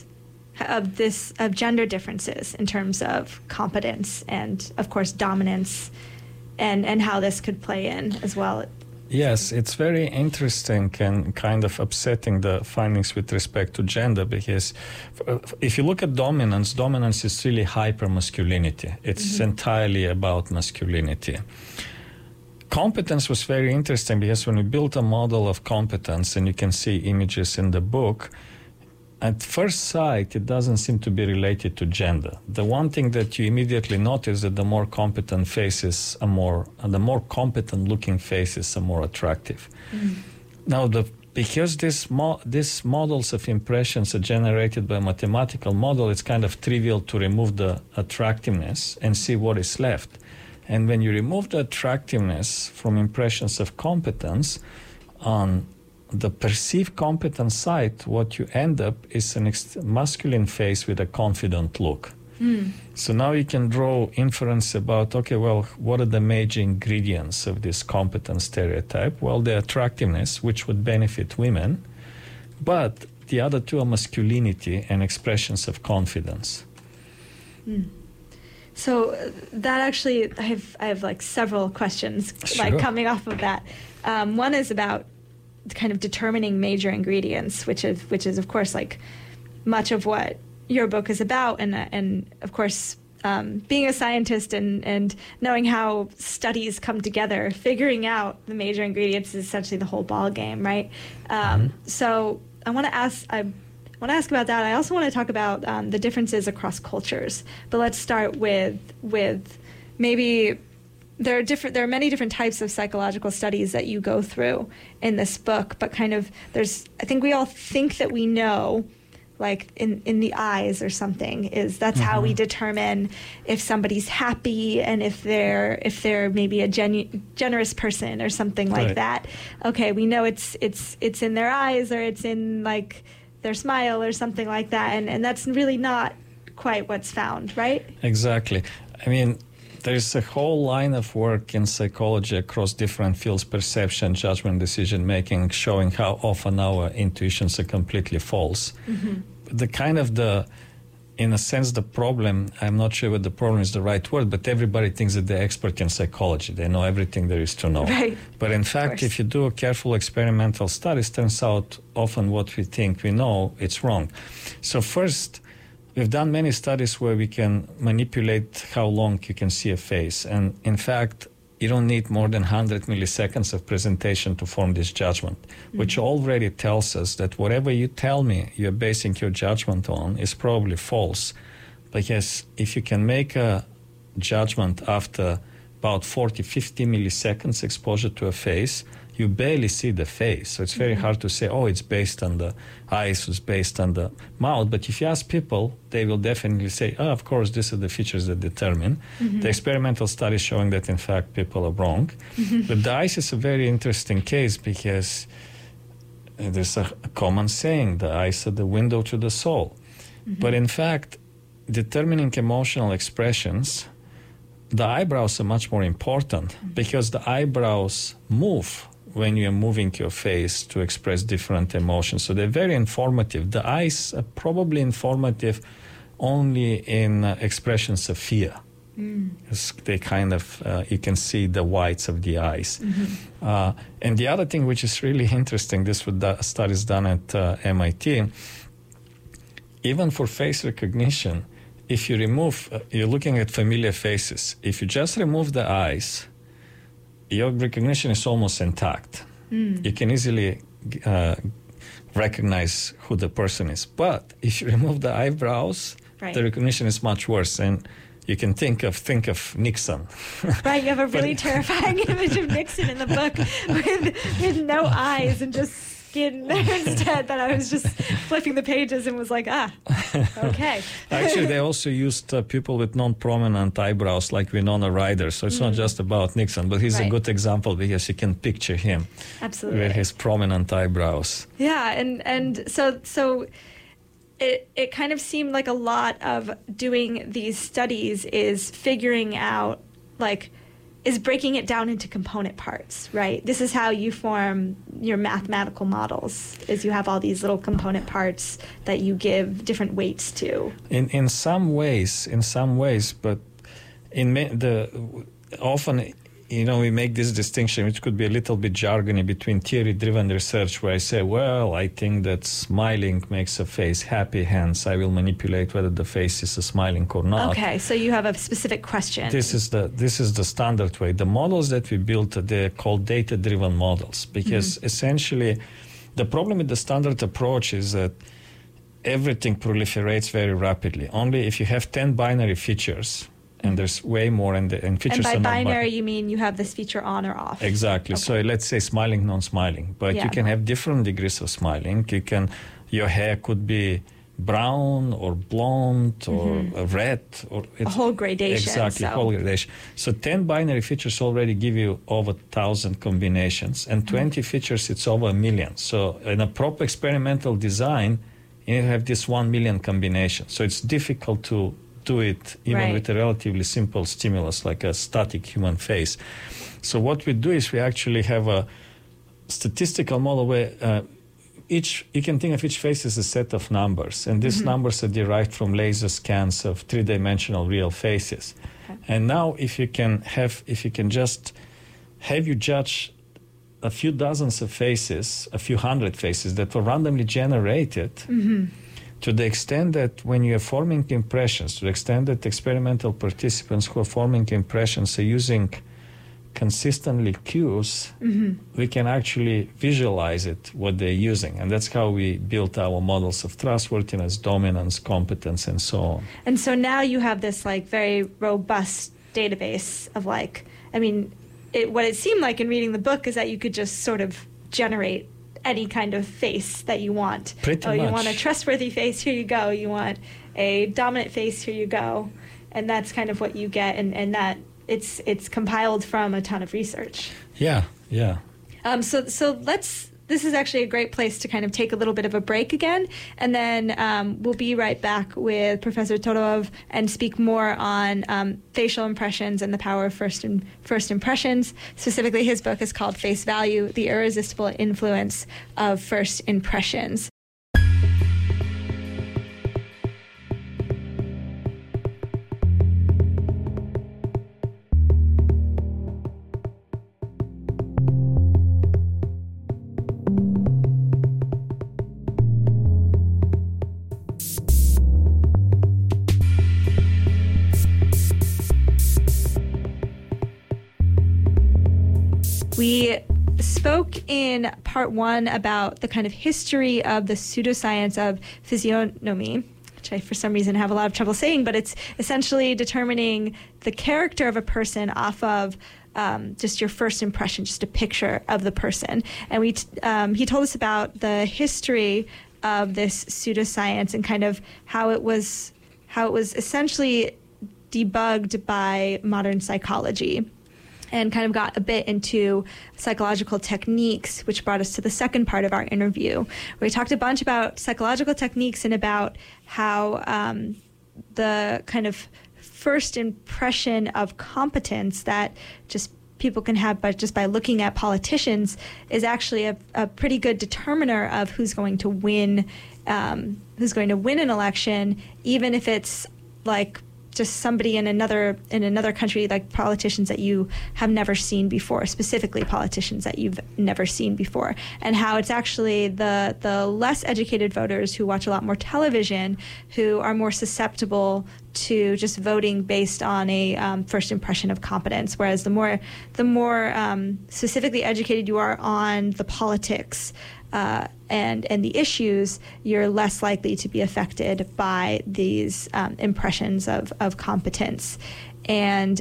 of gender differences in terms of competence and, of course, dominance, and how this could play in as well. Yes, it's very interesting and kind of upsetting, the findings with respect to gender, because if you look at dominance is really hyper-masculinity. It's entirely about masculinity. Competence was very interesting, because when we built a model of competence, and you can see images in the book, at first sight, it doesn't seem to be related to gender. The one thing that you immediately notice that the more competent faces are the more competent looking faces are more attractive. Now, because these models of impressions are generated by a mathematical model, it's kind of trivial to remove the attractiveness and see what is left. And when you remove the attractiveness from impressions of competence, on the perceived competence side, what you end up is an masculine face with a confident look. So now you can draw inference about, okay, well, what are the major ingredients of this competence stereotype? Well, the attractiveness, which would benefit women, but the other two are masculinity and expressions of confidence. So that actually, I have like several questions like coming off of that. One is about kind of determining major ingredients, which is of course like much of what your book is about, and of course being a scientist and knowing how studies come together, figuring out the major ingredients is essentially the whole ball game, right? So I want to ask about that. I also want to talk about the differences across cultures, but let's start with maybe. There are many different types of psychological studies that you go through in this book, but kind of I think we all think that we know, like in the eyes or something, that's how we determine if somebody's happy and if they're maybe a generous person or something like that. Okay, we know it's in their eyes, or it's in like their smile or something like that, and that's really not quite what's found, right? Exactly. I mean, there's a whole line of work in psychology across different fields, perception, judgment, decision-making, showing how often our intuitions are completely false. In a sense, the problem, I'm not sure what the problem is the right word, but everybody thinks that they're expert in psychology. They know everything there is to know. Right. But in fact, if you do a careful experimental studies, turns out often what we think we know, it's wrong. So first, we've done many studies where we can manipulate how long you can see a face. And in fact, you don't need more than 100 milliseconds of presentation to form this judgment, which already tells us that whatever you tell me you're basing your judgment on is probably false. Because if you can make a judgment about 40, 50 milliseconds exposure to a face, you barely see the face. So it's very hard to say, oh, it's based on the eyes, it's based on the mouth. But if you ask people, they will definitely say, oh, of course, these are the features that determine. The experimental studies showing that, in fact, people are wrong. But the eyes is a very interesting case because there's a common saying, the eyes are the window to the soul. But in fact, determining emotional expressions, the eyebrows are much more important because the eyebrows move when you're moving your face to express different emotions. So they're very informative. The eyes are probably informative only in expressions of fear. They kind of, you can see the whites of the eyes. And the other thing which is really interesting, this was studies done at MIT, even for face recognition, if you remove, you're looking at familiar faces, if you just remove the eyes, your recognition is almost intact. You can easily recognize who the person is. But if you remove the eyebrows, the recognition is much worse. And you can think of Nixon. Right, you have a really terrifying image of Nixon in the book with no eyes and just skin instead, that I was just flipping the pages and was like, okay. Actually, they also used people with non-prominent eyebrows like Winona Ryder. So it's not just about Nixon, but he's a good example because you can picture him. Absolutely. With his prominent eyebrows. Yeah, and so it kind of seemed like a lot of doing these studies is figuring out, is breaking it down into component parts, right? This is how you form your mathematical models, is you have all these little component parts that you give different weights to. In some ways, but often, we make this distinction, which could be a little bit jargony, between theory-driven research, where I say, well, I think that smiling makes a face happy, hence I will manipulate whether the face is smiling or not. Okay, so you have a specific question. This is the standard way. The models that we built, they're called data-driven models, because essentially the problem with the standard approach is that everything proliferates very rapidly. Only if you have 10 binary features, and there's way more, and features. And by binary, you mean you have this feature on or off? Exactly. Okay. So let's say smiling, non-smiling. But you can have different degrees of smiling. Your hair could be brown or blonde or red. Or a whole gradation. Exactly, whole gradation. So 10 binary features already give you over 1,000 combinations. And 20 features, it's over 1 million. So in a proper experimental design, you have this 1 million combinations. So it's difficult to do it even with a relatively simple stimulus like a static human face. So what we do is we actually have a statistical model where you can think of each face as a set of numbers, and these numbers are derived from laser scans of three-dimensional real faces. Okay. And now if you can just have you judge a few dozens of faces, a few hundred faces that were randomly generated, to the extent that when you are forming impressions, to the extent that experimental participants who are forming impressions are using consistently cues, we can actually visualize it, what they're using. And that's how we built our models of trustworthiness, dominance, competence, and so on. And so now you have this very robust database of what it seemed like in reading the book is that you could just sort of generate any kind of face that you want. Pretty much. You want a trustworthy face, here you go. You want a dominant face, here you go. And that's kind of what you get, and that it's compiled from a ton of research. Yeah. So this is actually a great place to kind of take a little bit of a break again, and then we'll be right back with Professor Todorov and speak more on facial impressions and the power of first impressions. Specifically, his book is called Face Value: The Irresistible Influence of First Impressions. We spoke in part one about the kind of history of the pseudoscience of physiognomy, which I, for some reason, have a lot of trouble saying, but it's essentially determining the character of a person off of just your first impression, just a picture of the person. And he told us about the history of this pseudoscience and kind of how it was essentially debugged by modern psychology, and kind of got a bit into psychological techniques, which brought us to the second part of our interview, where we talked a bunch about psychological techniques and about how the kind of first impression of competence that just people can have by looking at politicians is actually a pretty good determiner of who's going to win an election, even if it's like just somebody in another country, like politicians that you have never seen before, specifically politicians that you've never seen before, and how it's actually the less educated voters who watch a lot more television who are more susceptible to just voting based on a first impression of competence, whereas the more specifically educated you are on the politics and the issues, you're less likely to be affected by these impressions of competence. And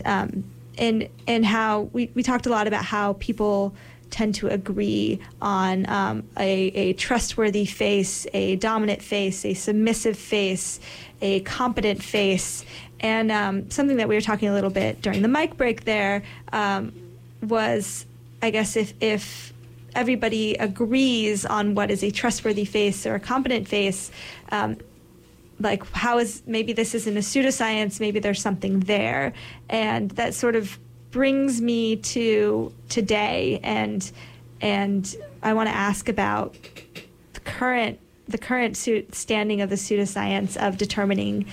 how we talked a lot about how people tend to agree on a trustworthy face, a dominant face, a submissive face, a competent face. And something that we were talking a little bit during the mic break there was, I guess, if everybody agrees on what is a trustworthy face or a competent face, like how is, maybe this isn't a pseudoscience, maybe there's something there. And that sort of brings me to today, and I want to ask about the current standing of the pseudoscience of determining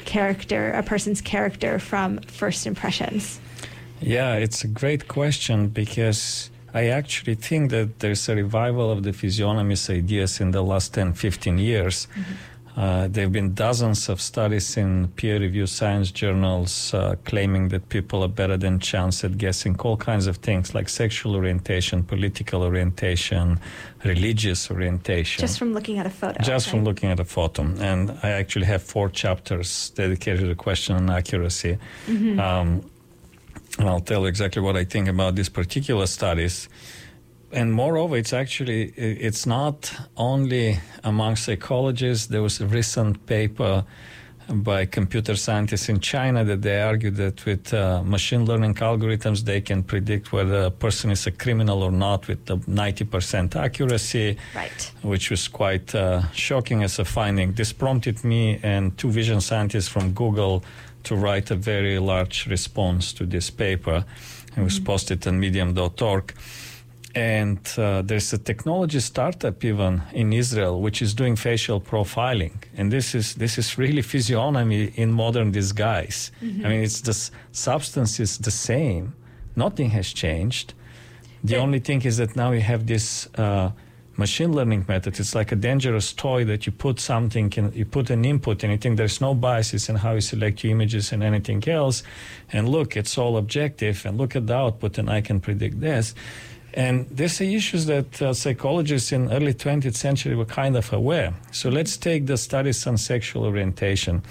a person's character from first impressions. Yeah, it's a great question, because I actually think that there's a revival of the physiognomist ideas in the last 10, 15 years. Mm-hmm. There have been dozens of studies in peer-reviewed science journals claiming that people are better than chance at guessing all kinds of things like sexual orientation, political orientation, religious orientation. Just from looking at a photo. Just from looking at a photo. And I actually have 4 chapters dedicated to the question on accuracy. Mm-hmm. And I'll tell you exactly what I think about these particular studies. And moreover, it's not only among psychologists. There was a recent paper by computer scientists in China that they argued that with machine learning algorithms, they can predict whether a person is a criminal or not with 90% accuracy, right, which was quite shocking as a finding. This prompted me and 2 vision scientists from Google to write a very large response to this paper. It was posted on medium.org. And there's a technology startup even in Israel which is doing facial profiling. And this is really physiognomy in modern disguise. Mm-hmm. I mean, the substance is the same. Nothing has changed. The only thing is that now you have this machine learning method. It's like a dangerous toy that you put you put an input and you think there's no biases in how you select your images and anything else. And look, it's all objective. And look at the output and I can predict this. And these are issues that psychologists in early 20th century were kind of aware. So let's take the studies on sexual orientation.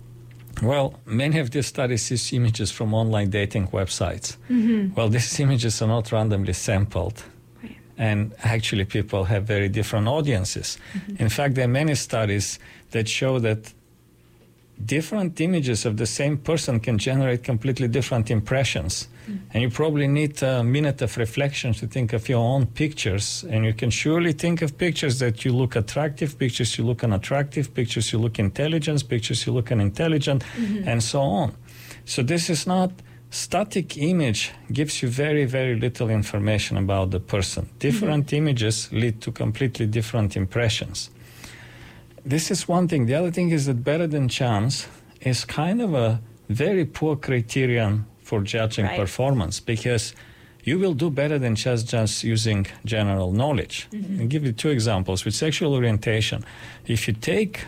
Well, many of these studies use images from online dating websites. Mm-hmm. Well, these images are not randomly sampled. And actually, people have very different audiences. Mm-hmm. In fact, there are many studies that show that different images of the same person can generate completely different impressions. Mm-hmm. And you probably need a minute of reflection to think of your own pictures. And you can surely think of pictures that you look attractive, pictures you look unattractive, pictures you look intelligent, pictures you look unintelligent, mm-hmm. and so on. So this is not... Static image gives you very, very little information about the person. Different mm-hmm. images lead to completely different impressions. This is one thing. The other thing is that better than chance is kind of a very poor criterion for judging performance, because you will do better than just using general knowledge. Mm-hmm. I'll give you 2 examples. With sexual orientation, if you take,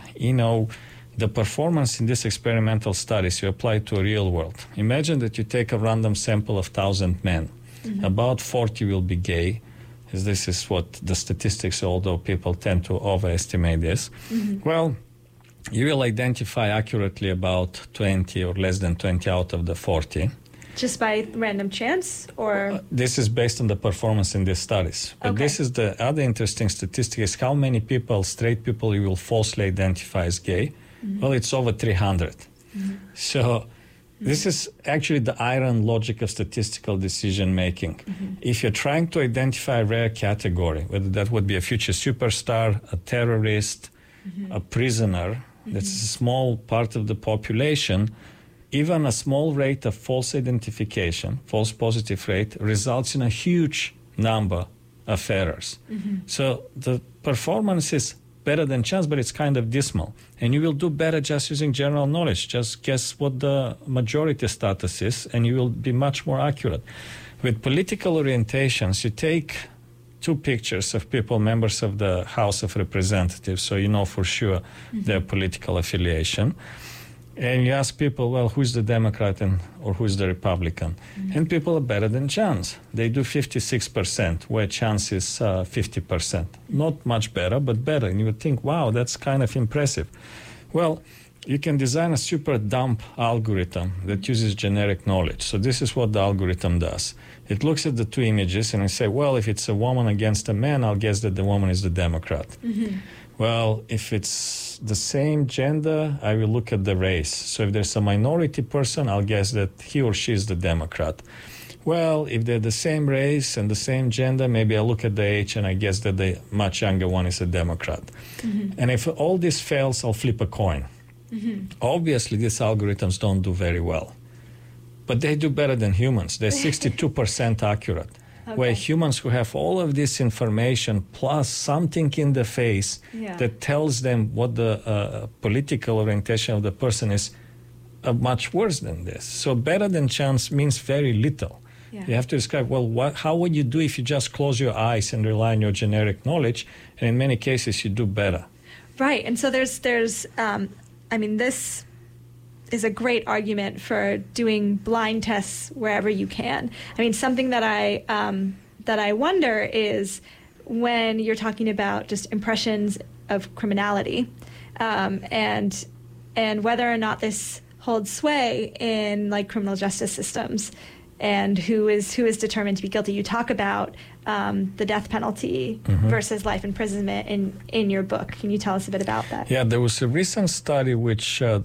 the performance in these experimental studies, you apply it to a real world. Imagine that you take a random sample of 1,000 men. Mm-hmm. About 40 will be gay, as this is what the statistics, although people tend to overestimate this. Mm-hmm. Well, you will identify accurately about 20 or less than 20 out of the 40. Just by random chance, or? This is based on the performance in these studies. But this is the other interesting statistic is how many people, straight people, you will falsely identify as gay. Well, it's over 300. So this is actually the iron logic of statistical decision making. If you're trying to identify a rare category, whether that would be a future superstar, a terrorist, a prisoner, that's a small part of the population, even a small rate of false identification, false positive rate, results in a huge number of errors. So the performance is better than chance, but it's kind of dismal. And you will do better just using general knowledge. Just guess what the majority status is, and you will be much more accurate. With political orientations, you take 2 pictures of people, members of the House of Representatives, so you know for sure their political affiliation. And you ask people, well, who's the Democrat or who's the Republican? And people are better than chance. They do 56%, where chance is 50%. Not much better, but better. And you would think, wow, that's kind of impressive. Well, you can design a super dumb algorithm that uses generic knowledge. So this is what the algorithm does. It looks at the 2 images and it says, well, if it's a woman against a man, I'll guess that the woman is the Democrat. Well, if it's the same gender, I will look at the race. So if there's a minority person, I'll guess that he or she is the Democrat. Well, if they're the same race and the same gender, maybe I'll look at the age and I guess that the much younger one is a Democrat. And if all this fails, I'll flip a coin. Obviously, these algorithms don't do very well. But they do better than humans. They're 62% accurate. Where humans who have all of this information plus something in the face that tells them what the political orientation of the person is, much worse than this. So better than chance means very little. You have to describe, well, how would you do if you just close your eyes and rely on your generic knowledge? And in many cases, you do better. Right. And so there's this is a great argument for doing blind tests wherever you can. I mean, something that I wonder is when you're talking about just impressions of criminality, and whether or not this holds sway in like criminal justice systems, and who is determined to be guilty. You talk about the death penalty versus life imprisonment in your book. Can you tell us a bit about that? Yeah, there was a recent study which showed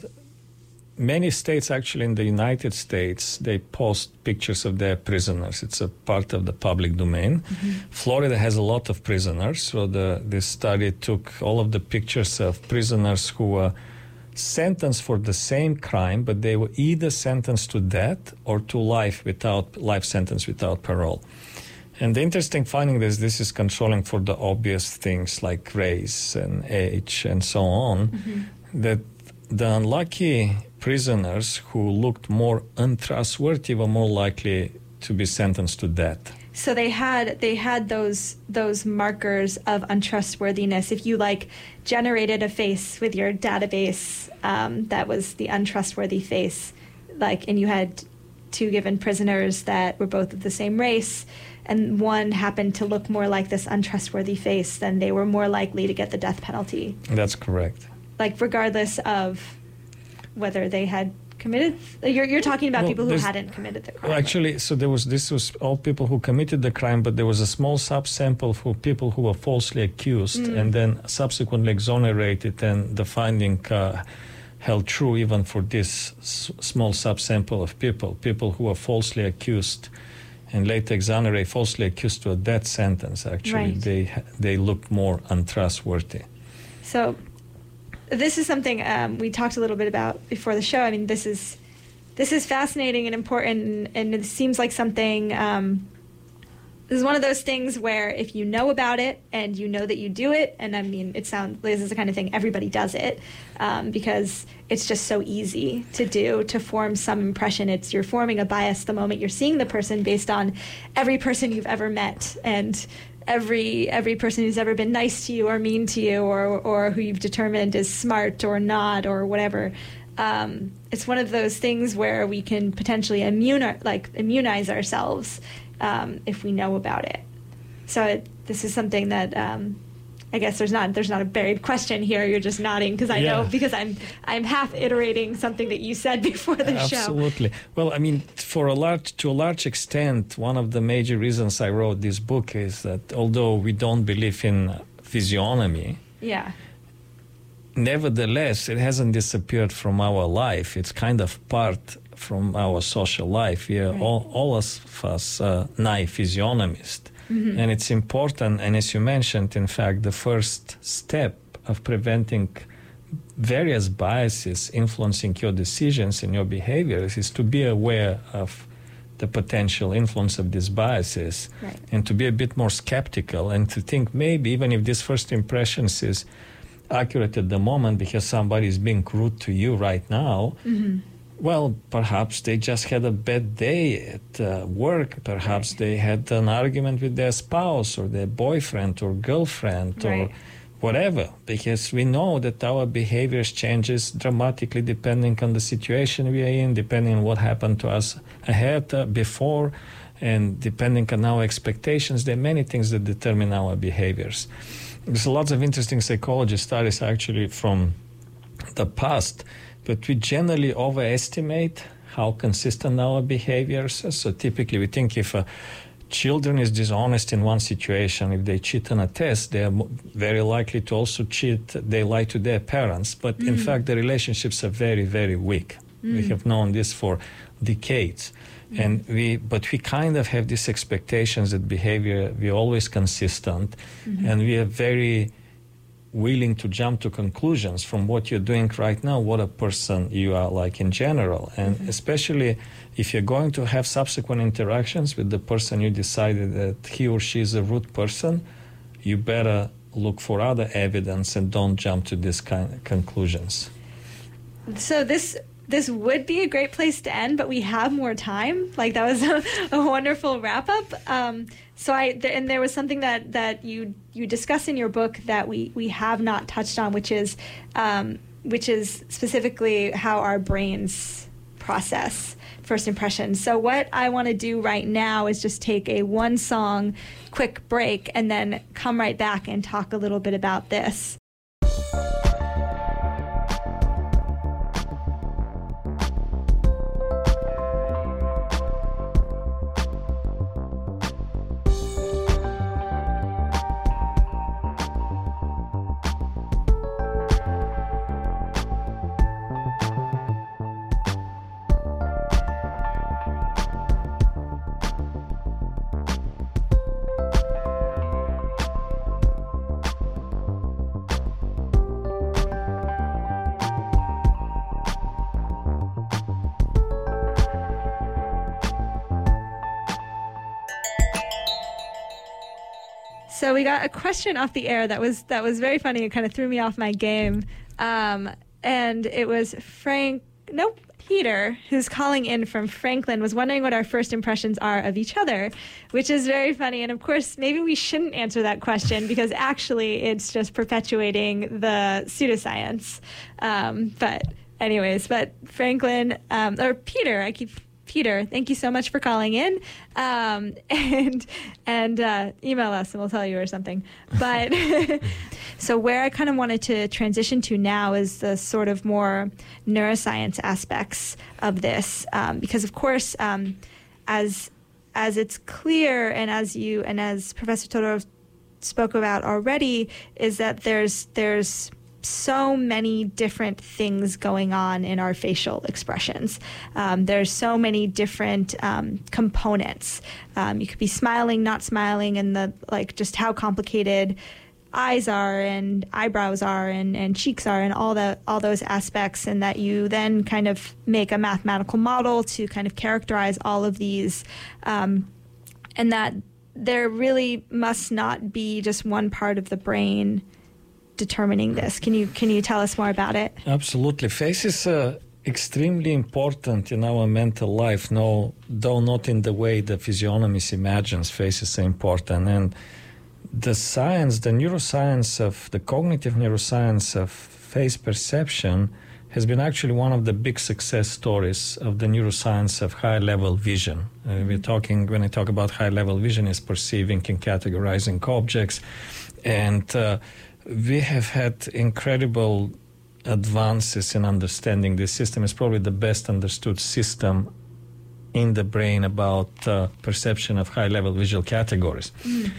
many states, actually in the United States, they post pictures of their prisoners. It's a part of the public domain. Florida has a lot of prisoners, so this study took all of the pictures of prisoners who were sentenced for the same crime, but they were either sentenced to death or to life sentence without parole. And the interesting finding is this is controlling for the obvious things like race and age and so on, that the unlucky prisoners who looked more untrustworthy were more likely to be sentenced to death. So they had those markers of untrustworthiness. If you generated a face with your database that was the untrustworthy face, and you had 2 given prisoners that were both of the same race, and one happened to look more like this untrustworthy face, then they were more likely to get the death penalty. That's correct. Regardless of whether they had committed, you're talking about people who hadn't committed the crime. Well, actually, so this was all people who committed the crime, but there was a small subsample for people who were falsely accused and then subsequently exonerated, and the finding held true even for this small subsample of people who were falsely accused and later exonerated, falsely accused to a death sentence. Actually, they looked more untrustworthy. So this is something we talked a little bit about before the show. I mean, this is fascinating and important, and it seems like something. This is one of those things where if you know about it and you know that you do it, and I mean, this is the kind of thing everybody does it because it's just so easy to do, to form some impression. You're forming a bias the moment you're seeing the person based on every person you've ever met and every person who's ever been nice to you or mean to you or who you've determined is smart or not or whatever. It's one of those things where we can potentially immunize ourselves if we know about it. So this is something that I guess there's not a buried question here. You're just nodding because I know, because I'm half iterating something that you said before the show. Absolutely. Well, I mean, to a large extent, one of the major reasons I wrote this book is that although we don't believe in physiognomy, nevertheless, it hasn't disappeared from our life. It's kind of part from our social life. We are all of us naive physiognomists. Mm-hmm. And it's important, and as you mentioned, in fact, the first step of preventing various biases influencing your decisions and your behaviors is to be aware of the potential influence of these biases, and to be a bit more skeptical, and to think maybe even if this first impressions is accurate at the moment because somebody is being rude to you right now, well, perhaps they just had a bad day at work. Perhaps they had an argument with their spouse or their boyfriend or girlfriend or whatever. Because we know that our behaviors changes dramatically depending on the situation we are in, depending on what happened to us ahead, before, and depending on our expectations. There are many things that determine our behaviors. There's lots of interesting psychology studies actually from the past, but we generally overestimate how consistent our behaviors are. So typically we think if a children is dishonest in one situation, if they cheat on a test, they are very likely to also cheat, they lie to their parents. But in fact, the relationships are very, very weak. We have known this for decades. But we kind of have these expectations that behavior, we're always consistent, and we are very willing to jump to conclusions from what you're doing right now, what a person you are like in general. And especially if you're going to have subsequent interactions with the person you decided that he or she is a rude person, you better look for other evidence and don't jump to these kind of conclusions. So this would be a great place to end, but we have more time. Like, that was a wonderful wrap up. And there was something that you discuss in your book that we have not touched on, which is specifically how our brains process first impressions. So what I want to do right now is just take a one song quick break and then come right back and talk a little bit about this. So we got a question off the air that was very funny. It kind of threw me off my game. And it was Peter, who's calling in from Franklin, was wondering what our first impressions are of each other, which is very funny. And of course, maybe we shouldn't answer that question because actually it's just perpetuating the pseudoscience. But Franklin, or Peter, Peter, thank you so much for calling in, and email us and we'll tell you or something. But so where I kind of wanted to transition to now is the sort of more neuroscience aspects of this, because of course, as it's clear, and as Professor Todorov spoke about already, is that there's so many different things going on in our facial expressions. There's so many different components. You could be smiling, not smiling, and just how complicated eyes are and eyebrows are and cheeks are and all those aspects, and that you then kind of make a mathematical model to kind of characterize all of these, and that there really must not be just one part of the brain determining this. Can you tell us more about it? Absolutely. Faces are extremely important in our mental life, though not in the way the physiognomist imagines faces are important. And the neuroscience of the cognitive neuroscience of face perception has been actually one of the big success stories of the neuroscience of high-level vision. When I talk about high-level vision, is perceiving and categorizing objects. And we have had incredible advances in understanding this system. It's probably the best understood system in the brain about perception of high-level visual categories.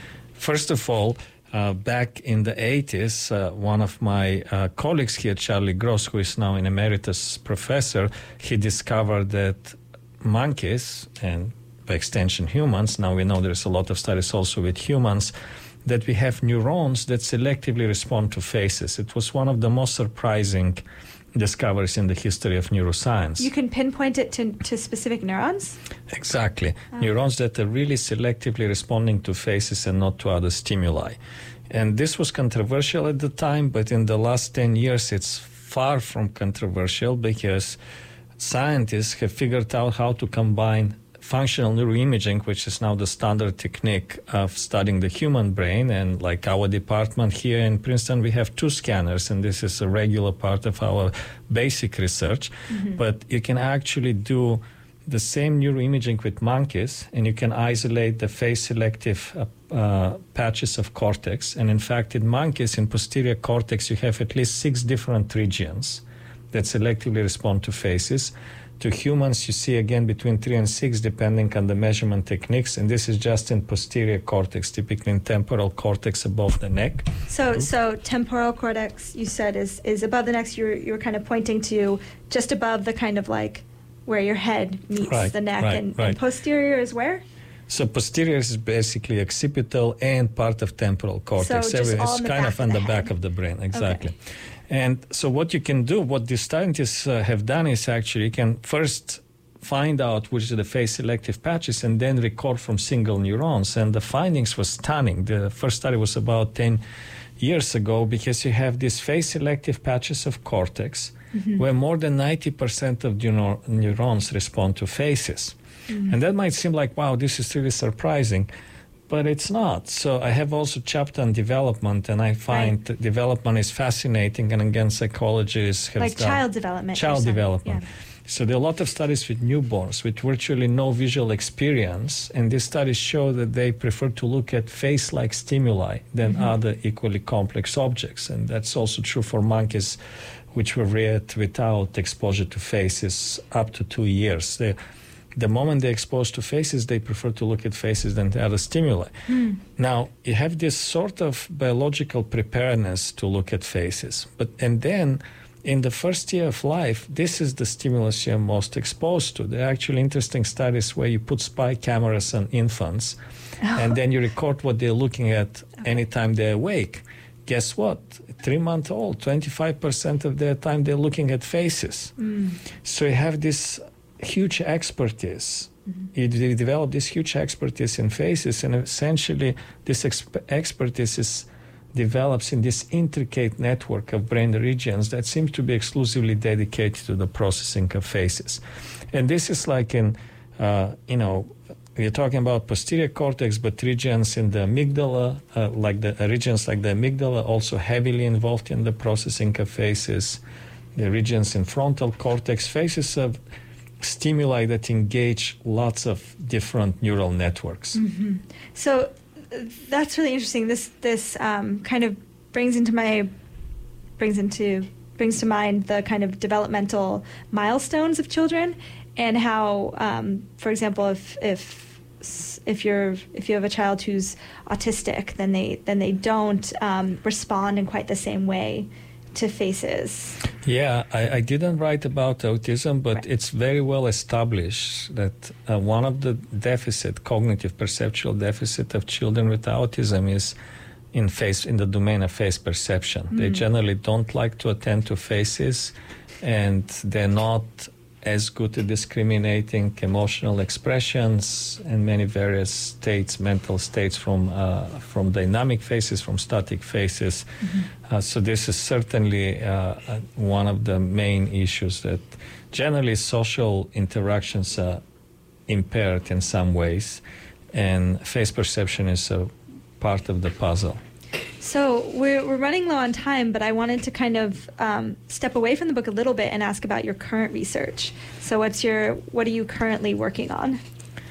First of all, back in the 80s, one of my colleagues here, Charlie Gross, who is now an emeritus professor, he discovered that monkeys, and by extension humans, now we know there's a lot of studies also with humans, that we have neurons that selectively respond to faces. It was one of the most surprising discoveries in the history of neuroscience. You can pinpoint it to specific neurons? Exactly. Neurons that are really selectively responding to faces and not to other stimuli. And this was controversial at the time, but in the last 10 years it's far from controversial because scientists have figured out how to combine functional neuroimaging, which is now the standard technique of studying the human brain. And like our department here in Princeton, we have 2 scanners, and this is a regular part of our basic research. But you can actually do the same neuroimaging with monkeys, and you can isolate the face selective patches of cortex. And in fact, in monkeys, in posterior cortex, you have at least 6 different regions that selectively respond to faces. To humans, you see again between 3 and 6, depending on the measurement techniques, and this is just in posterior cortex, typically in temporal cortex above the neck. So temporal cortex, you said, is above the neck. You're kind of pointing to just above the kind of like where your head meets the neck, and posterior is where? So posterior is basically occipital and part of temporal cortex. So it's kind of on the back of the brain, exactly. Okay. And so what you can do, what the scientists have done is actually you can first find out which are the face selective patches and then record from single neurons. And the findings were stunning. The first study was about 10 years ago because you have these face selective patches of cortex where more than 90% of neurons respond to faces. And that might seem like, wow, this is really surprising. But it's not. So I have also chapter on development, and I find that development is fascinating. And again, psychologists have like child development. Child development. Yeah. So there are a lot of studies with newborns with virtually no visual experience, and these studies show that they prefer to look at face-like stimuli than other equally complex objects. And that's also true for monkeys, which were reared without exposure to faces up to 2 years. The moment they're exposed to faces, they prefer to look at faces than to other stimuli. Now, you have this sort of biological preparedness to look at faces. And then, in the first year of life, this is the stimulus you're most exposed to. There are actually interesting studies where you put spy cameras on infants, and then you record what they're looking at anytime they're awake. Guess what? 3-month-old, 25% of their time they're looking at faces. So you have this huge expertise. You develop this huge expertise in faces, and essentially this expertise develops in this intricate network of brain regions that seems to be exclusively dedicated to the processing of faces. And this is like in, we're talking about posterior cortex, but regions in the amygdala, regions like the amygdala, also heavily involved in the processing of faces. The regions in frontal cortex, faces of stimuli that engage lots of different neural networks. So that's really interesting. This kind of brings to mind the kind of developmental milestones of children, and how, for example, if you have a child who's autistic, then they don't respond in quite the same way to faces. Yeah, I didn't write about autism, but it's very well established that one of the cognitive perceptual deficit of children with autism is in the domain of face perception. They generally don't like to attend to faces, and they're not as good at discriminating emotional expressions and many various states, mental states, from dynamic faces, from static faces. So this is certainly one of the main issues, that generally social interactions are impaired in some ways, and face perception is a part of the puzzle. So we're running low on time, but I wanted to kind of step away from the book a little bit and ask about your current research. So what are you currently working on?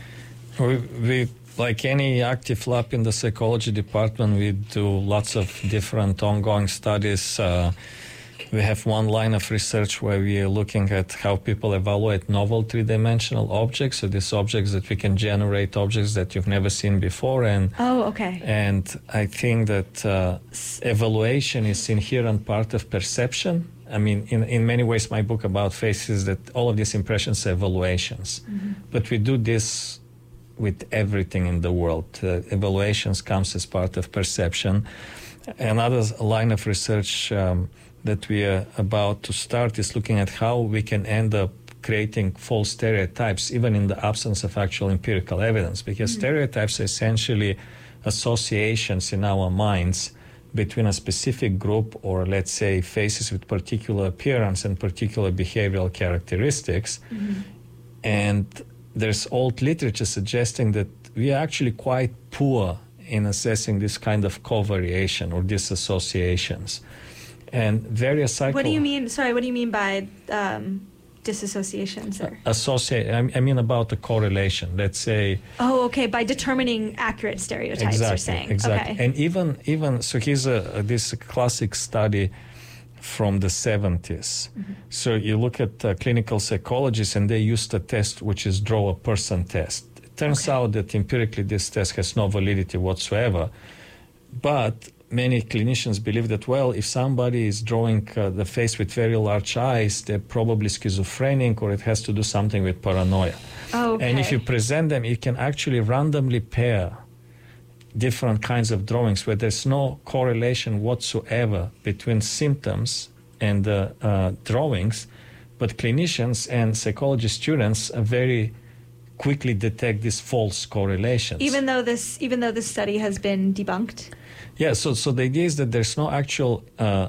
We like any active lab in the psychology department, we do lots of different ongoing studies. We have one line of research where we are looking at how people evaluate novel three-dimensional objects. So these objects that we can generate objects that you've never seen before. And I think that evaluation is inherent part of perception. I mean, in many ways, my book about faces that all of these impressions are evaluations. Mm-hmm. But we do this with everything in the world. Evaluations comes as part of perception. Another line of research that we are about to start is looking at how we can end up creating false stereotypes, even in the absence of actual empirical evidence, because stereotypes are essentially associations in our minds between a specific group or, let's say, faces with particular appearance and particular behavioral characteristics. Mm-hmm. And there's old literature suggesting that we are actually quite poor in assessing this kind of covariation or disassociations. And various psycho... What do you mean by disassociations? I mean about the correlation, let's say... Oh, okay, by determining accurate stereotypes, exactly, you're saying. Exactly, okay. And even so here's this classic study from the 70s. Mm-hmm. So you look at clinical psychologists and they used a test which is draw a person test. It turns out that empirically this test has no validity whatsoever. But many clinicians believe that, well, if somebody is drawing the face with very large eyes, they're probably schizophrenic or it has to do something with paranoia. Oh, okay. And if you present them, you can actually randomly pair different kinds of drawings where there's no correlation whatsoever between symptoms and drawings, but clinicians and psychology students very quickly detect these false correlations. Even though this study has been debunked? Yeah, so the idea is that there's no actual,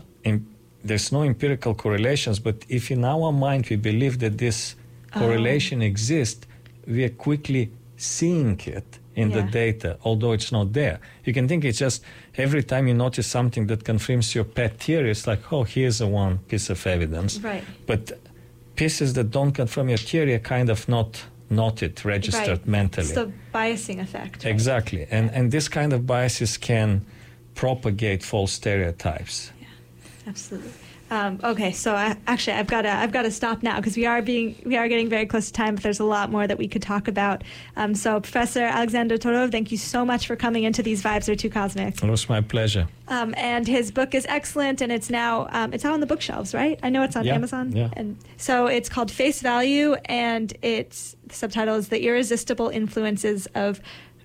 there's no empirical correlations, but if in our mind we believe that this correlation exists, we are quickly seeing it in the data, although it's not there. You can think it's just every time you notice something that confirms your pet theory, it's like, oh, here's one piece of evidence. Right. But pieces that don't confirm your theory are kind of not noted, registered mentally. It's the biasing effect. Right? Exactly. And this kind of biases can propagate false stereotypes. Yeah, absolutely. Okay, so I've got to stop now because we are getting very close to time, but there's a lot more that we could talk about. So Professor Alexander Torov, thank you so much for coming into These Vibes Are Too Cosmic. It was my pleasure. And his book is excellent, and it's now it's out on the bookshelves, right? I know it's on Amazon. Yeah. And so it's called Face Value, and the subtitle is The Irresistible Influence of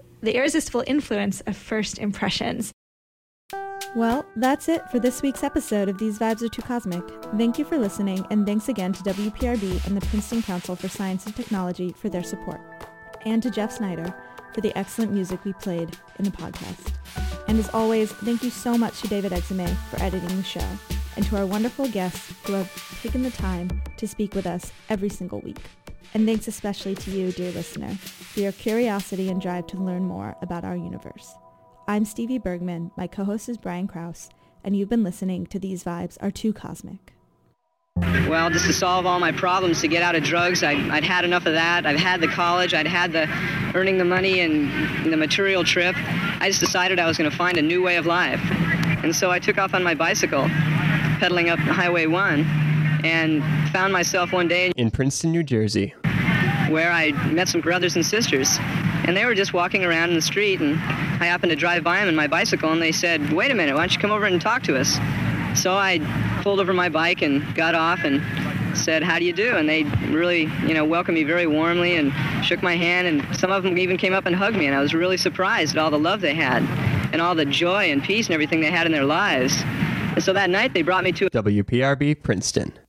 First Impressions. Well, that's it for this week's episode of These Vibes Are Too Cosmic. Thank you for listening, and thanks again to WPRB and the Princeton Council for Science and Technology for their support, and to Jeff Snyder for the excellent music we played in the podcast. And as always, thank you so much to David Exame for editing the show, and to our wonderful guests who have taken the time to speak with us every single week. And thanks especially to you, dear listener, for your curiosity and drive to learn more about our universe. I'm Stevie Bergman, my co-host is Brian Krause, and you've been listening to These Vibes Are Too Cosmic. Well, just to solve all my problems, to get out of drugs, I'd had enough of that. I've had the college, I'd had the earning the money and the material trip. I just decided I was going to find a new way of life. And so I took off on my bicycle, pedaling up Highway 1, and found myself one day in Princeton, New Jersey, where I met some brothers and sisters. And they were just walking around in the street, and I happened to drive by them in my bicycle, and they said, wait a minute, why don't you come over and talk to us? So I pulled over my bike and got off and said, how do you do? And they really, welcomed me very warmly and shook my hand, and some of them even came up and hugged me, and I was really surprised at all the love they had and all the joy and peace and everything they had in their lives. And so that night they brought me to WPRB Princeton.